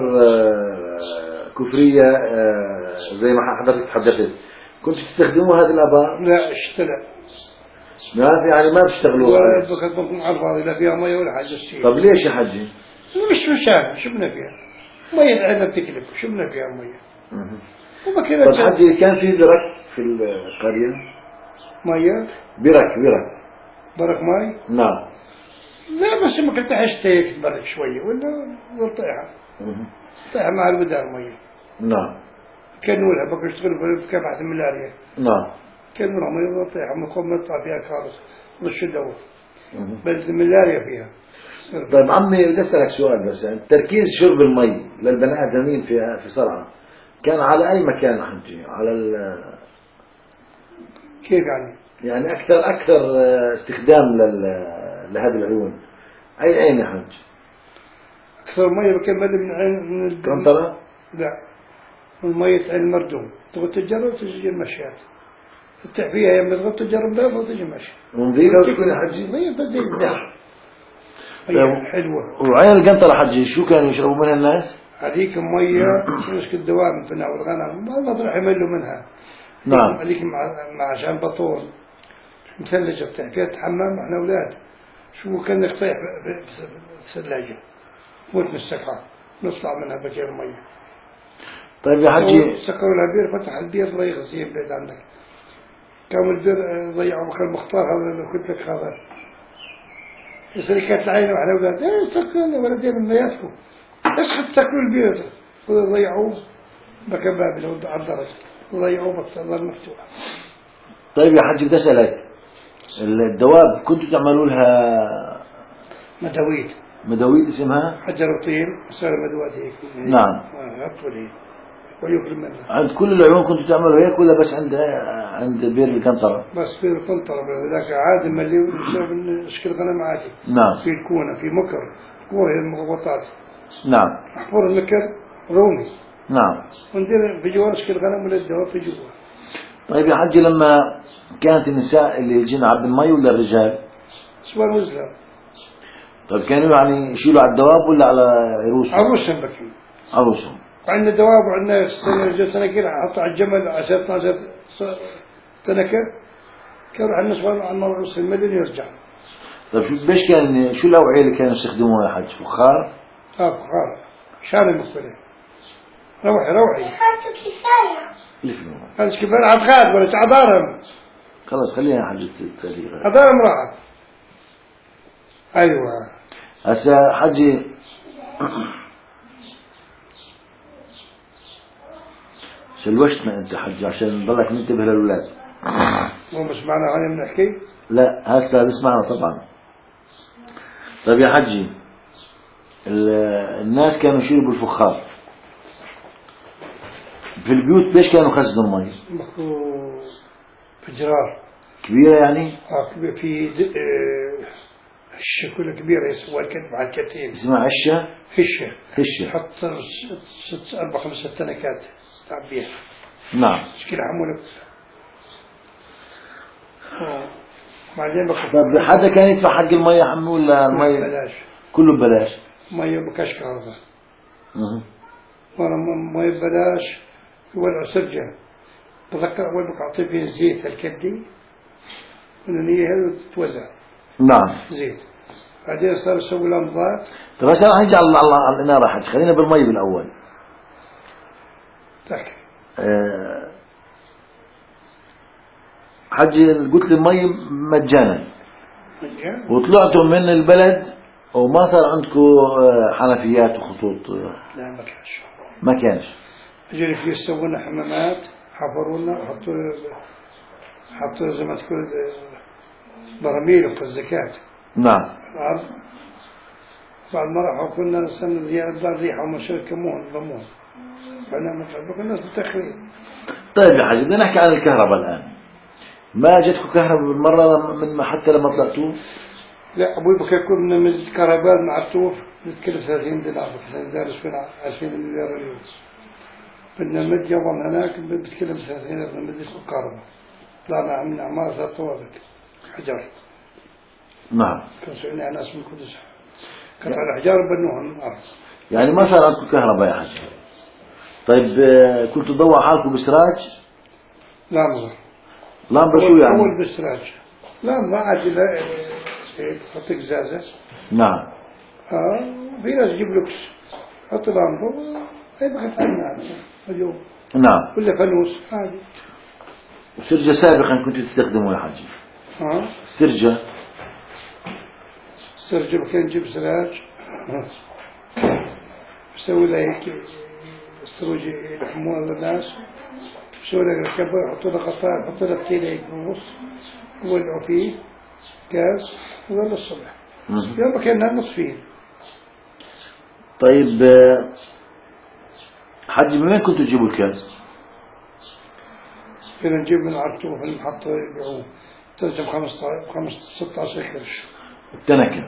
A: كفرية زي ما حضرتك تحدثت، كنتوا تستخدموا هذه الآبار؟
B: لا اشتلى.
A: يعني ما بتشتغلوها؟
B: ولا بكتبكم على الفاضي لا فيها مية ولا حاجة شيء.
A: طب ليش يا حجي؟
B: مش مشان شو بدنا فيها؟ مية عندنا بتكلف، شو بدنا فيها مية؟
A: طب حجي كان في برك في القرية؟
B: مية؟
A: برك
B: مي؟
A: نعم.
B: لا بس ما كنت حشت هيك تبرك شوية ولا طيحة. طيحة مع الودار مية.
A: نعم.
B: كانوا لها بقى يشتغلوا في كافة الملاريا.
A: نعم.
B: كانوا لها مية ولا طيحة ما قوم نطلع فيها خالص رش الدواء. بس الملاريا فيها.
A: طيب عمي بدي أسألك سؤال بس، يعني تركيز شرب المي للبني آدمين في صرعة كان على أي مكان يا حجي؟ على
B: كيف يعني؟
A: يعني أكثر استخدام لهذه العيون أي عين يا حج؟
B: أكثر مية بكمل من عين من
A: القنطرة؟
B: لا، من مية عين المردوم، تبغى تجرب تجي المشيات، تفتح فيها يا من تبغى تجرب لا وتجي مشي.
A: ونظيفة وتكون يا حجي؟
B: مية بدي الدهر. حلوة.
A: وعين القنطرة حجي شو كانوا يشربوا منها الناس؟
B: هذيك مية تمسك الدوام في ناول الغنم، ما تروح يملوا منها.
A: نعم.
B: هذيك مع عشان بطول مثلجة بتاع فيها تحمم احنا أولاد، شو كأنك طيح في الثلاجة وتمسكها نطلع منها بكير مية.
A: طيب يا حجي
B: سكروا لها بير، فتح البير الله يغسيه بعيد عنك. كانوا البير ضيعوا مكان المختار هذا اللي قلت لك هذا شركات العين وعلى أولاد سكروا ولدين من بياتكم اسحب سكروا البير وضيعوه مكان بابل وعالدرج وضيعوه بطل مفتوح.
A: طيب يا حجي بدي أسألك، الدواب كنتوا تعملوا لها مدويد اسمها؟
B: حجر وطين صار مدوات هيك.
A: نعم.
B: هطول هيك ويخرج منها.
A: عند كل العيون كنتوا تعملوا هيك ولا بس عند بير القنطرة؟
B: بس بير القنطرة ذاك عادي ملي بسبب شكل غنم عادي.
A: نعم.
B: في الكونة في مكر كورة المغوطات.
A: نعم.
B: نحفر المكر رومي.
A: نعم.
B: وندير في جوار شكل غنم ولا الدواء في جوا.
A: طيب يا حجي لما كانت النساء اللي يجين عبد المي ولا الرجال؟
B: سوار وزلة.
A: طيب كانوا يعني يشيلوا على الدواب ولا على عروسهم؟
B: عروسهم بكي.
A: عروسهم.
B: وعندنا دواب وعندنا سنكير حط على الجمل 10 12 سنكة كانوا على النسوان على عروس المدن يرجع.
A: طيب شو الأوعية اللي كانوا يستخدموها يا حج؟ فخار؟
B: فخار شان مختلف. روحي هذا كبار عضغات ولا عضارهم.
A: خلاص خليها يا حج التاريخ.
B: عضارهم راحت. أيوة.
A: هسا حجي شلوشتنا انت حج عشان نضلك منتبه للولاد.
B: مو بس معنا هاني بنحكي؟
A: لا هسه بسمعنا طبعا. طيب يا حجي الناس كانوا يشيلوا بالفخار في البيوت، ليش كانوا يخزنوا المي؟
B: في جرار
A: كبيرة يعني؟
B: كبير في هشة كلها كبيرة يسوى الكتب على الكتين
A: اسمها عشة؟ هشة
B: حط 4-5 تنكات تعبيها.
A: نعم.
B: مشكلة حمولة بعدين
A: طيب حدا كان يدفع حق المي يا عمي ولا المي
B: بلاش؟
A: كله ببلاش.
B: مي بكاش كهرباء. وانا مي ببلاش يولعوا سرجة. بذكر اول بك اعطيه فيه زيت الكدي من هي تتوزع.
A: نعم.
B: زيت بعدين صار يسوي لمضات.
A: طيب هسه راح نجي على الإنارة حج، خلينا بالمي بالأول.
B: تحكي.
A: حجي قلت لي المي مجانا وطلعتوا من البلد وما صار عندكم حنفيات وخطوط؟
B: لا ما كانش.
A: ما كانش.
B: أجل في يسوون حمامات، حفروا لنا حطوا زي ما تقول براميل وقت الزكاة.
A: نعم.
B: الأرض بعد ما راحوا كنا نستنى الدار ريحة ومشوا كمون ضمون، فأنا متعب الناس متأخرين.
A: طيب يا حاج بدنا نحكي عن الكهرباء الآن. ما جتكم كهرباء بالمرة من حتى لما طلعتوا؟
B: لا أبوي بكر كنا من الكهرباء مع الطوف نتكلف 30 دينار، 30 دينار 20 مليار ريال. بدنا مد يوم هناك بتكلم 30 دينار مد الكهرباء. طلعنا من عمارة طوابق حجر.
A: نعم.
B: كان سئلنا ناس من القدس. كانت على الحجار بنوها من الأرض.
A: يعني ما صار عندكم كهرباء يا حاج. طيب كنتوا تضووا حالكم بسراج؟
B: لامبة.
A: لامبة شو يعني؟
B: أول بسراج. لامبة عادي حط قزازة.
A: نعم.
B: في ناس يجيب لوكس حط لامبة هي بقت عنا اليوم.
A: نعم.
B: ولا فانوس عادي.
A: وسرجة سابقا كنتوا تستخدموا يا حاج؟ سرجة.
B: سرجة كان نجيب سراج يسوي له هيك السروج يلحموها للناس، يسوي له ركبه يحطوا له قطار يحطوا له بتيل هيك بالنص يولعوا فيه كاس وظل الصبح. يوم كنا نصفين.
A: طيب حاج من وين كنتوا تجيبوا الكاس؟
B: كنا نجيب من عرطوف في المحطة يبيعوه ترجم 16 قرش
A: التنكة.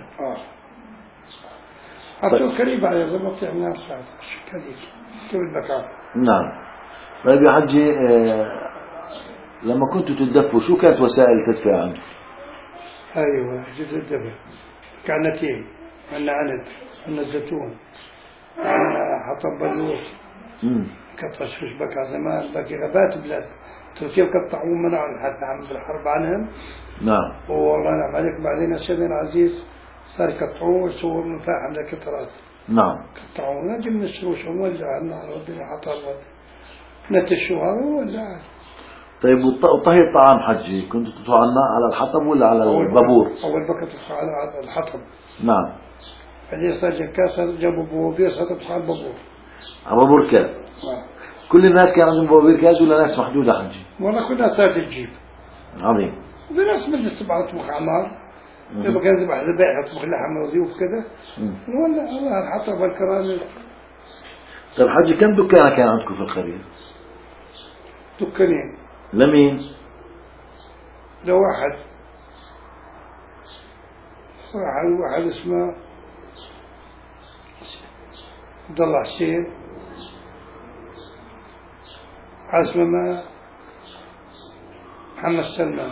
B: عرطوف قريب على زي ما طلع الناس كذلك كيف البكاء.
A: نعم. طيب يا حجي لما كنتوا تدفوا شو كانت وسائل التدفئة عندكم؟
B: ايوه جبت الدفء كعنتين، عندنا عنب، عندنا زيتون، عندنا حطب بلوط، قطع شبكة زمان باقي غابات بلاد تركيا قطعوا منعوا حتى عم بالحرب عنهم.
A: نعم.
B: والله نعم عليك. بعدين سيدنا العزيز صار يقطعوه ويسووا مفاحم للقطارات.
A: نعم.
B: قطعوه نجي من السروش ونولع النار ودينا حطب نتشوها وولع.
A: طيب وطهي الطعام حجي كنتوا تطهوا على الحطب ولا على البابور؟
B: أول بقى تطهى على الحطب.
A: نعم.
B: بعدين صار جكاسة جابوا بوابير صار تطهى على البابور.
A: على بابور كاز. كل الناس كان عندهم بوابير كاز ولا ناس محدودة حجي؟
B: والله كلها صارت تجيب.
A: عظيم.
B: وفي ناس من تبع تطبخ عمار. لما كان يذبح ذبائح يطبخ لحم وضيوف كذا. ولا الله الحطب والكرامل.
A: طيب حجي كم دكان كان عندكم في القرية؟
B: دكانين.
A: لمين؟
B: لواحد واحد اسمه عبد الله حسين، اسمه محمد سلمان.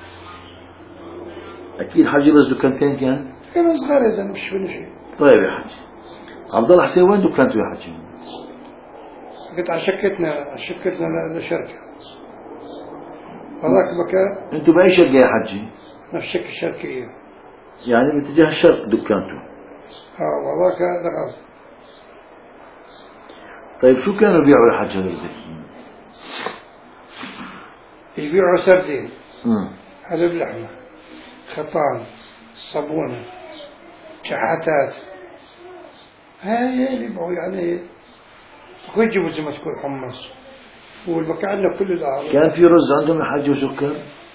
A: اكيد حجي بس دكانتين
B: كان صغار اذا مش في شيء.
A: طيب يا حجي عبد الله حسين وين دكانته يا حجي؟
B: قلت على شركتنا لشركه هذاك مكان.
A: انتوا باي شقة يا حجي؟
B: نفس الشركة الشرقية
A: يعني باتجاه الشرق دكانته.
B: وذاك لغاز.
A: طيب شو كانوا يبيعوا يا حج هذول؟
B: يبيعوا سردين، حلب لحمة، خطان، صابونة، شحاتات، هاي اللي يبيعوا يعني. ويجيبوا زي ما تقول حمص والبكاء عندنا كل الأعراض.
A: كان في رز عندهم يا حج وسكر؟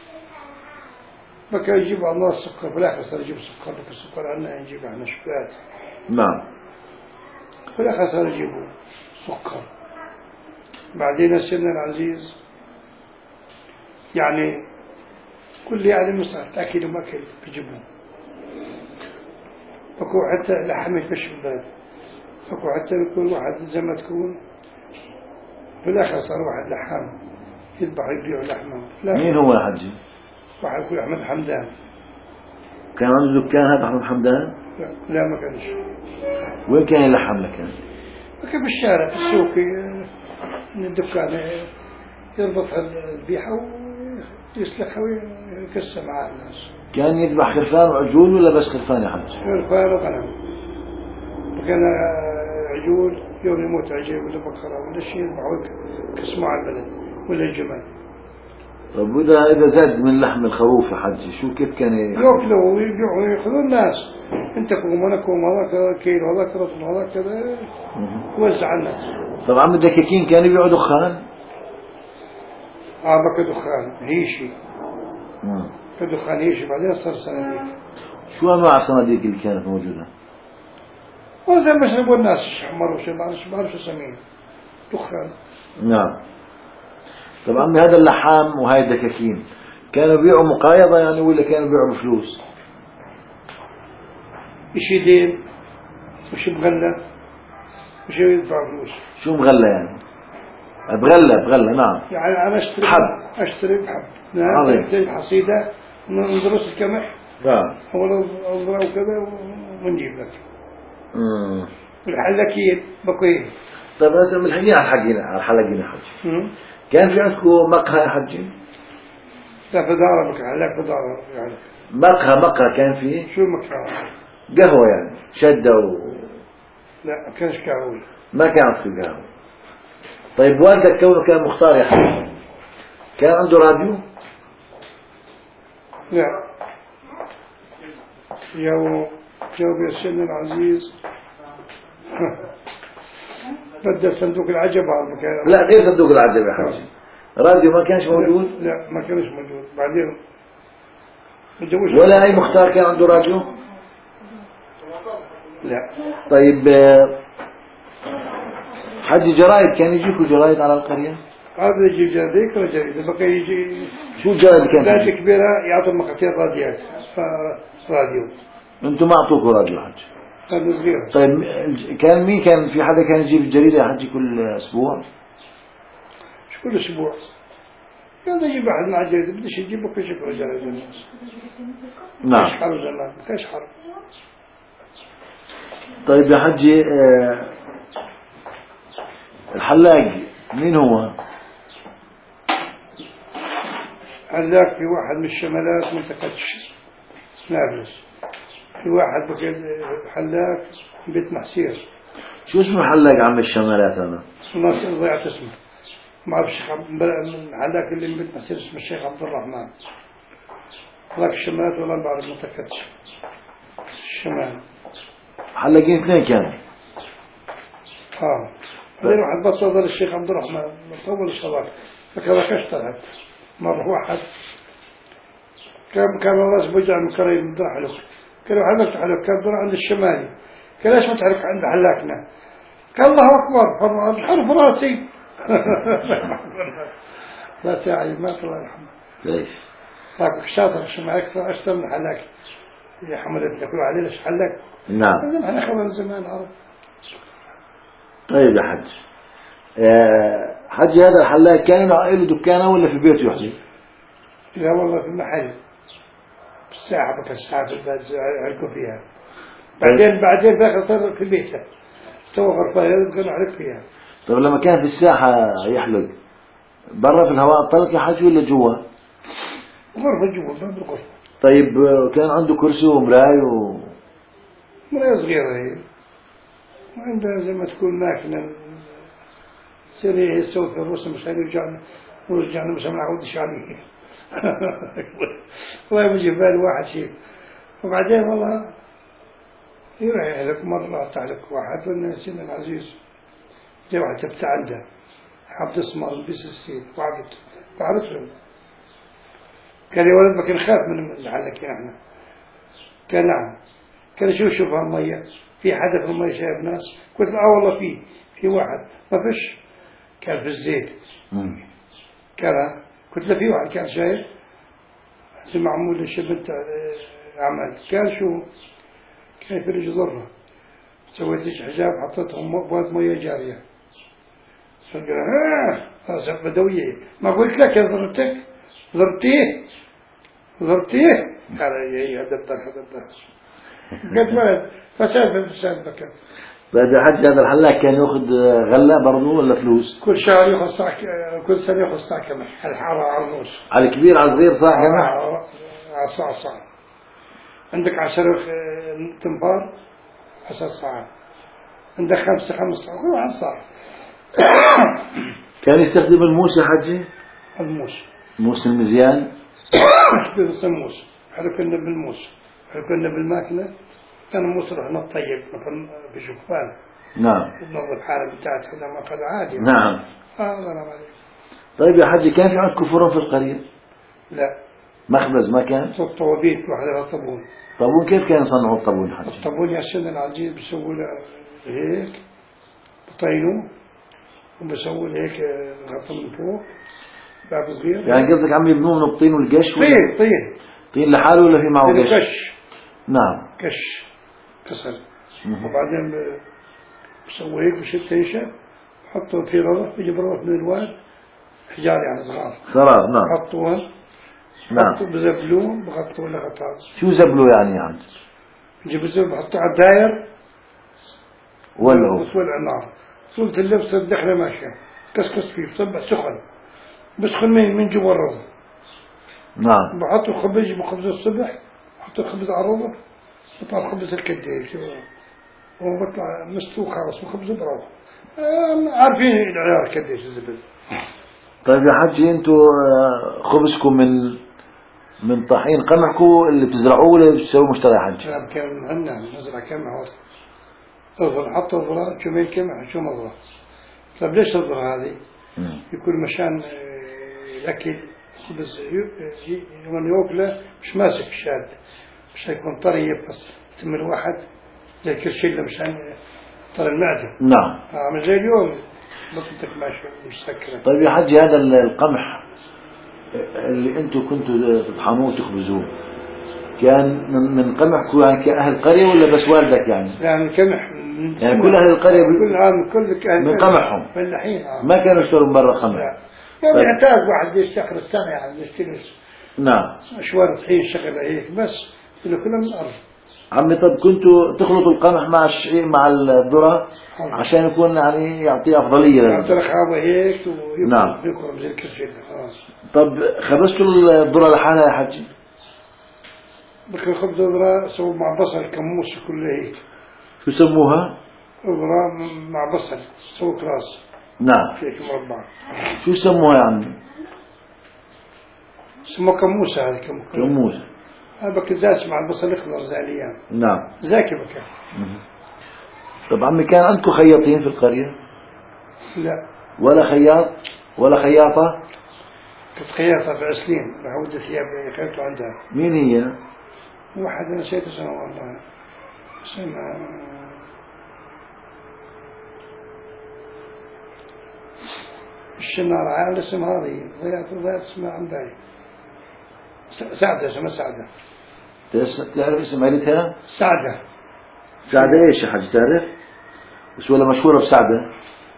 B: بكاء يجيب على الله السكر بالآخر صار يجيب سكر، لك السكر عندنا نجيب احنا شبات.
A: نعم.
B: بالآخر صار يجيبوا سكر. بعدين سيدنا العزيز يعني كل يعني مسألة تأكيد ومأكل بيجيبوه. فكو حتى لحم يفش بالبلد، فكو حتى يكون واحد زي ما تكون في الآخر صار واحد لحام يذبح يبيع لحمه.
A: مين هو يا حجي؟
B: واحد يقول أحمد حمدان.
A: كان عنده دكان هذا أحمد حمدان؟
B: لا ما كانش.
A: وين كان يلحم لك؟
B: كان بالشارع في السوق من الدكان يربط الذبيحة ويسلخها ويكسر مع الناس.
A: كان يذبح خرفان وعجول ولا بس خرفان يا حج؟
B: خرفان وغنم. وكان عجول يوم يموت عجل ولا بقرة ولا شيء يذبحوا يقسموا على البلد ولا الجمل.
A: طب إذا زاد من لحم الخروف يا حجي شو كيف كان
B: يأكلوا ويبيعوا ويأخذوا الناس. أنت كوم وأنا كوم، هذا كذا كيلو، هذا كذا هذا كذا، وزع الناس.
A: طبعا الدكاكين كانوا يبيعوا دخان.
B: بك دخان هيشي. كدخان هيشي بعدين صار صناديق.
A: شو أنواع الصناديق اللي كانت موجودة؟
B: وزي ما يشربوا الناس حمر وشي ما بعرف شو اسميه دخان.
A: نعم. طبعا هذا اللحام وهاي الدكاكين كانوا بيعوا مقايضة يعني ولا كانوا بيعوا بفلوس؟
B: إشي دين وشي بغلة وشي يدفع فلوس.
A: شو مغلة يعني؟ بغلة نعم.
B: يعني أنا أشتري بحب. نعم. أشتري حصيدة ندرس الكمح.
A: نعم.
B: أولا أضرع وكذا ونجيب لك. والحلاكين بقين.
A: طيب هسه بنحكي على الحلاقين يا حجي. كان في عندكم مقهى يا حجي؟
B: لا بدارة حلاق بدارة يعني.
A: مقهى كان فيه؟
B: شو مقهى؟
A: قهوة يعني شدة
B: لا ما كانش قهوة.
A: ما كان في قهوة. طيب والدك كونه كان مختار يا حجي كان عنده راديو؟
B: لا. يا سيدنا العزيز بدل صندوق العجب هذا مكان.
A: لا غير صندوق العجب يا حجي. راديو ما كانش موجود؟
B: لا ما كانش موجود. بعدين
A: ولا أي مختار كان عنده راديو؟
B: لا.
A: طيب حجي جرايد كان يجيكوا جرايد على القرية؟
B: هذا يجي جريدة كلا جريدة بقى يجي.
A: شو الجرايد كانت؟
B: ذات كبيرة يعطوا مقاطيع راديات راديو.
A: انتم ما اعطوكوا راديو يا حجي؟
B: هذا صغير.
A: طيب مين كان في حدا كان يجيب الجريدة يا حجي كل اسبوع؟
B: مش كل اسبوع. كان يجيب واحد مع الجريدة بدش يجيب بكره يشوفوا جريدة الناس.
A: نعم.
B: كاش حرب زمان ما كاش حرب.
A: طيب يا حجي الحلاق مين هو؟
B: حلاق في واحد من الشمالات منطقة نابلس. في واحد بقى حلاق في بيت محسير.
A: شو اسمه حلاق عم الشمالات هذا؟
B: ما ضيعت اسمه. ما اعرف حلاق اللي من بيت محسير اسمه الشيخ عبد الرحمن. حلاق الشمالات ولا بعرف منطقة الشمال.
A: حلاقين اثنين كانوا.
B: بعدين واحد بطل الشيخ عبد الرحمن طول الصلاة فكذا كشترت مرة واحد كان الله سبجع المكرين من درح له قال له حلقت حلق كان درح عند الشمالي قال ليش ما تحرك عند حلاقنا قال الله أكبر الحرف راسي لا تعي ما الله يرحمه
A: ليش
B: طيب شاطر الشمالي أكثر من حلاق يا حمدتنا كل عليه ليش حلاق
A: نعم
B: أنا خبر زمان عرب.
A: طيب يا حج حج هذا الحلاق كان له دكانه ولا في بيته يحجي؟
B: لا والله في المحل الساعة بك الساعة عرقوا فيها بعدين ذاك في بيته سوى غرفة كانوا عرق فيها.
A: طيب لما كان في الساحة يحلق برا في الهواء الطلق يا حج ولا جوا؟
B: غرفة جوا باب الغرفة.
A: طيب كان عنده كرسي ومراي
B: مراية صغيرة هي وعندها زي ما تكون ماكنة سريع الصوت الرسم مش ورجعنا مش معودش عليه. والله يجي بالي واحد شيء وبعدين والله يريح لك مرة تعلق واحد من سيدنا العزيز زي واحد تبت عنده عبد اسمه البس السيد وعبد قال لي ولد بك نخاف من الحلك احنا. قال نعم. قال شوف هالمية في حدا في المية شايف ناس؟ قلت له والله في واحد ما فيش كان في الزيت. قال قلت له في واحد كان شايف معمول لشبنت عمل. قال شو؟ كان في رجل ضرة سويت ليش حجاب حطيتهم بواد مية جارية. قال هذا بدوية ما قلت لك يا ضربتيه قال يا دبر قد ولد فساد بكى.
A: طيب يا حج هذا الحلاق كان ياخذ غلة برضه ولا فلوس؟
B: كل شهر ياخذ ساعة كل سنة ياخذ ساعة كمح الحارة على النص.
A: على الكبير على الصغير صاع كمح؟
B: على صاع عندك 10 تنفار 10 ساعات عندك 5 ساعات كل واحد صاع.
A: كان يستخدم الموس يا حجي؟
B: الموس
A: موس المزيان
B: موس حركنا بالموس حركنا بالماكينة كان موس رحنا الطيب مثلا بشوفان
A: نعم
B: نضرب حالة بتاعت هذا ما قد عادي
A: نعم.
B: ضرب عليه.
A: طيب يا حجي كان في عندكم فرن في القرية؟
B: لا
A: مخبز ما كان؟
B: طوابيت وحدها طابون.
A: طابون كيف كان يصنعوا الطابون حجي؟
B: الطابون يا سيدنا العجيب بيسووا له هيك بطينه وبسووا له هيك غطا من فوق باب صغير.
A: يعني قصدك عم يبنوه من الطين والقش؟
B: طين
A: طين لحاله ولا في معه قش؟ نعم
B: قش كسر. وبعدين بسوي هيك بشد هيشة بحطوا في رضف بيجيب رضف من الواد حجار يعني صغار
A: نعم
B: بحطوها
A: نعم
B: بحطوا بزبلوه بغطوا له غطاء.
A: شو زبلوا يعني
B: بجيب الزبل بحطوه على الداير
A: ولعوا
B: نار صلت اللبس الدخلة ماشية كسكس فيه صبح سخن بسخن من جوا الرضف.
A: نعم
B: بحطوا خبز يجيبوا خبز الصبح بحطوا الخبز على الرضف بطلع خبز الكديش وبطلع مستوي خالص وخبز بروح. عارفين العيار كديش الزبل.
A: طيب يا حجي انتوا خبزكم من طحين قمحكم اللي بتزرعوه ولا بتسووه مشتري يا حجي؟
B: كلام كامل عنا نزرع كمح تظهر حتى تظهر شومين كمح شو مظهر. طيب ليش تظهر هذه؟ يكون مشان الأكل خبز يوم يوكله مش ماسك شاد مش هيكون طري بس تمر واحد زي كرشيلة مشان طري المعدة.
A: نعم
B: عامل زي اليوم بطلتك ماشي مش سكرة.
A: طيب يا حجي هذا القمح اللي انتوا كنتوا تطحنوه وتخبزوه كان من قمحكم يعني كأهل قرية ولا بس والدك يعني
B: قمح
A: يعني كل أهل القرية
B: كل
A: من قمحهم
B: فلاحين
A: ما كانوا يشتروا من برا قمح.
B: يعني يحتاج واحد يشتغل السنة يعني يشتري
A: نعم
B: شوية طحين شغلة هيك بس كله من الأرض.
A: عمي طب كنتوا تخلطوا القمح مع الشيء مع الذرة عشان يكون يعني يعطي أفضلية
B: يعطي رخاوة هيك
A: نعم
B: ويقرب زي الكرشيل.
A: طب خبزتوا الذرة لحالها يا حجي؟
B: بكل خبز ذرة سووا مع بصل كموس كله هيك.
A: شو سموها؟
B: ذرة مع بصل سووا كراس.
A: نعم
B: هيك مربع.
A: شو سموها يا عمي؟
B: سموه كموسة هذا
A: كموسة.
B: هذا بكزاس مع البصل الأخضر زاليان.
A: نعم
B: زاكي بكا.
A: طب عمي كان عندكم خياطين في القرية؟
B: لا
A: ولا خياط ولا خياطة؟
B: كنت خياطة في عسلين بعود ثياب خيطوا عندها.
A: مين هي؟
B: واحد أنا نسيت اسمه والله اسمها الشنار عامل اسم هذه ضيعت اسمها عن بالي سعدة اسمها سعدة.
A: تعرف اسم عيلتها؟ سعدة ايش يا حاج تعرف؟ بس ولا مشهورة بسعدة؟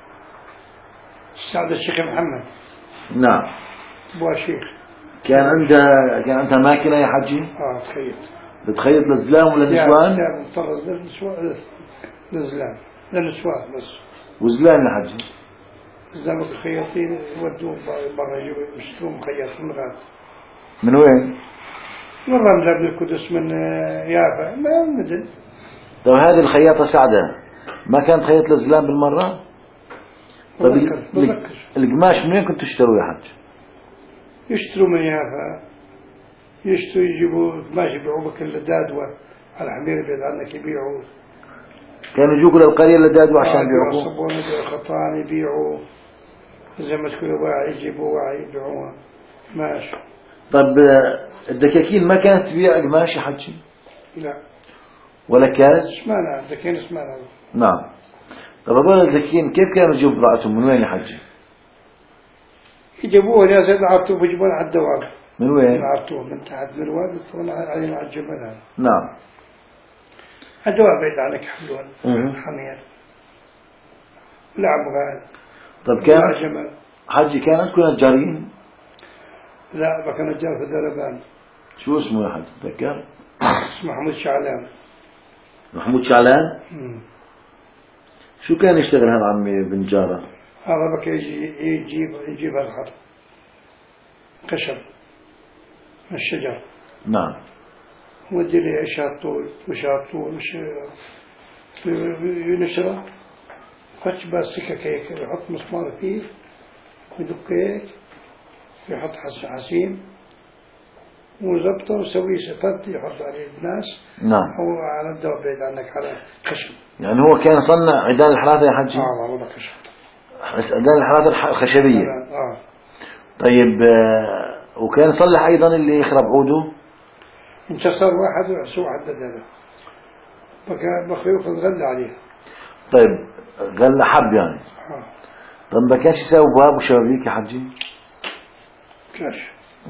B: سعدة الشيخ محمد.
A: نعم
B: ابوها شيخ.
A: كان عندها ماكينة يا حجي؟
B: تخيط.
A: بتخيط للزلام ولا للنسوان؟
B: لا مطرز للزلام للنسوان بس.
A: وزلام يا حجي؟
B: الزلام الخياطين يودوه برا يشتروا مخيط من غاد.
A: من وين؟
B: من رملة بن القدس من يافا ما مدن.
A: طب هذه الخياطة سعدة ما كانت خيط للزلام بالمرة؟ طب القماش من وين كنتوا تشتروا يا حج؟
B: يشتروا من يافا يشتروا يجيبوا قماش يبيعوا بكل دادوة على حمير بيد عنك يبيعوا.
A: كانوا يجوكوا للقرية لدادوة عشان يبيعوا
B: صبون يبيعوا خطان يبيعوا زي ما تقول واعي يجيبوا واعي يبيعوها ماشي.
A: طب الدكاكين ما كانت تبيع قماش يا حجي؟
B: لا
A: ولا كاس؟
B: اسمعنا الدكين اسمعنا.
A: نعم. طب هذول الدكين كيف كانوا يجيبوا بضاعتهم من وين يا حجي؟
B: يجيبوها ناس يعرطوا بيجيبون على الدواب.
A: من وين؟
B: يعرطوه من تحت من الواد يطلعون علينا على الجبل هذا.
A: نعم.
B: الدواب بعيد عنك حملون حمير لعب غال.
A: طب كان حجي كان عندكم نجارين؟
B: لا ما كان نجار في دربان.
A: شو اسمه يا حج تذكر؟
B: اسمه محمود شعلان.
A: محمود شعلان؟ شو كان يشتغل هذا عمي بنجارة؟
B: هذا بك يجيب الخط خشب من الشجر.
A: نعم.
B: ودي لي شاطول مش ينشره فتش بس سكك هيك يحط مسمار فيه ويدق هيك يحط حسين وزبطه وسوي سفت يحط عليه الناس.
A: نعم.
B: أو على الدواء بعيد عنك على خشب.
A: يعني هو كان صنع عيدان الحراثة يا حجي؟
B: والله خشب.
A: عيدان الحراثة الخشبية. طيب وكان يصلح أيضا اللي يخرب عوده؟
B: انتصر واحد وعسوه عدد هذا بقى يأخذ غلة عليه.
A: طيب غلة حب يعني. طيب ما كانش يساوي باب وشبابيك يا حجي؟
B: كاش.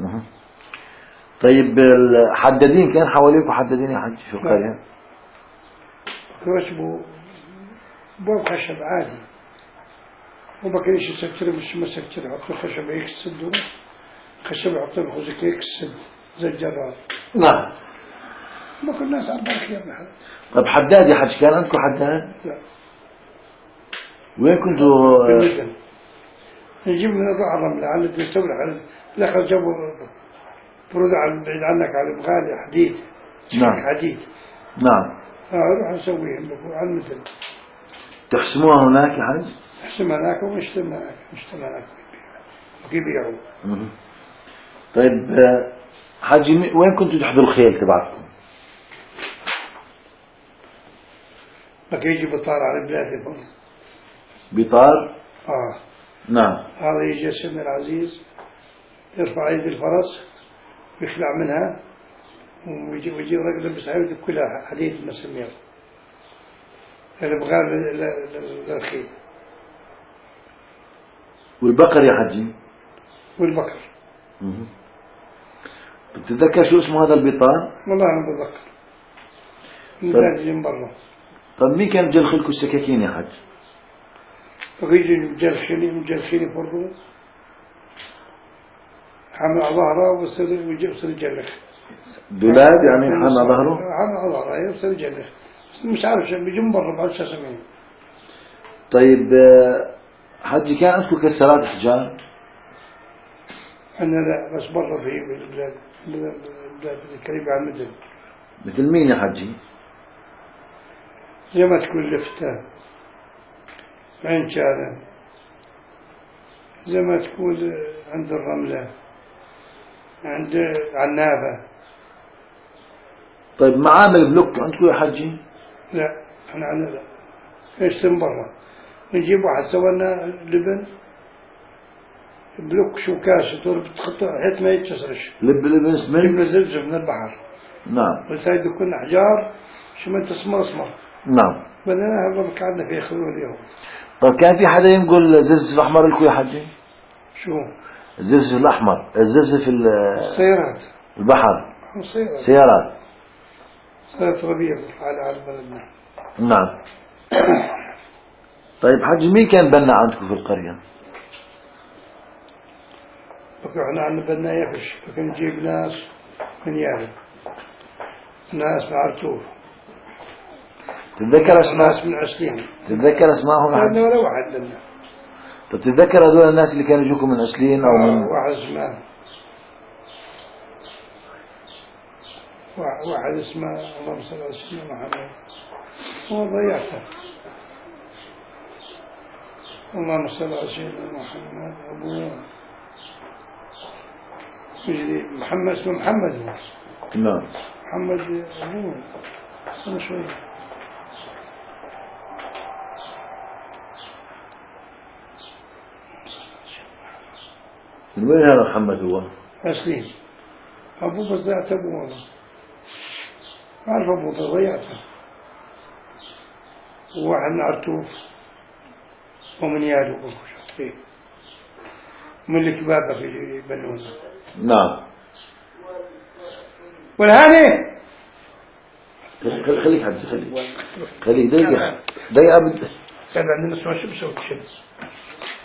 A: طيب الحدادين كان حواليك وحدادين يا حجي في القرية؟
B: كاش باب خشب عادي وما كانش يسكر مش مسكر يحطوا خشب هيك السد خشب يحطوا الخزك هيك السد زي الجرار.
A: نعم.
B: ما كل الناس عارفين كيف نحن.
A: طب حداد يا حج كان عندكم حداد؟
B: لا.
A: وين كنتوا؟
B: بالمدن. نجيب من الرملة على الدستور على الأخر جابوا برود عن بعيد عنك على بغالي حديد.
A: نعم.
B: حديد.
A: نعم.
B: نروح نسويهم على المدن.
A: تحسموها هناك يا حج؟
B: نحسمها هناك ونشتمها هناك ويبيعوا.
A: طيب حجي وين كنتوا تحضروا الخيل تبعكم؟
B: بقى يجي بطار على بلادهم.
A: بطار؟ نعم.
B: هذا يجي سيدنا العزيز يرفع يد الفرس ويخلع منها ويجي رجل بسعيد كلها حديد مسمير البغال للخيل.
A: والبقر يا حجي؟
B: والبقر.
A: بتتذكر شو اسمه هذا البطار؟
B: والله أنا بتذكر. نزل من برا.
A: طب مين كان بجلخلكم السكاكين يا حج؟
B: فيجي مجلخيني فرقه حمل على ظهره ويصير يجلخ.
A: دولاب يعني حمل على ظهره؟
B: حمل على ظهره ويصير يجلخ. مش عارف شو بيجي من برا بعد شو اسميه.
A: طيب حجي كان عندكم كسرات حجار؟
B: أنا لا بس برا في البلاد القريبة على المدن.
A: مثل مين يا حجي؟
B: زي ما تكون لفتة عين شارع زي ما تكون عند الرملة عند عنابة.
A: طيب معامل بلوك عندكم يا حجي؟
B: لا احنا عندنا لا. ايش من برا نجيب واحد سوينا لبن بلوك شو كاش تقول بتخطى حيث ما يتكسرش.
A: لبن سمن؟
B: لبن زلزل من البحر.
A: نعم.
B: وسايد يكون احجار شو ما تسمر اسمر.
A: نعم.
B: بدنا هذا قعدنا في ياخذوه اليوم.
A: طيب كان في حدا ينقل زلزل احمر لكم يا حجي؟
B: شو؟
A: الزلزل الاحمر، الزلزل في
B: السيارات.
A: البحر.
B: سيارات ربيع على بلدنا.
A: نعم. طيب حجي مين كان بنا عندكم في القرية؟
B: احنا عندنا بنا يفش لكن نجيب ناس من يارب ناس من عرتوف.
A: تتذكر اسماء؟
B: ناس من عسلين.
A: تتذكر اسمائهم؟
B: لا ولا واحد لنا.
A: طب تتذكر هذول الناس اللي كانوا يجوكم من عسلين او من؟
B: واحد اسمه واحد اسمه اللهم صل على سيدنا محمد هو ضيعته. اللهم صل على سيدنا محمد أبوه محمد اسمه محمد هو.
A: نعم.
B: محمد أبوه استنى شوي.
A: من وين هذا محمد هو؟
B: عسلين. أبوه بس ضيعت أبوه والله. ما أعرف أبوه ضيعته. وواحد من عرتوف ومن يالو بوكو من الكبابة في بنونا.
A: نعم.
B: والهاني
A: خليك حد خليك دقيقة كان عندنا
B: شو بسوي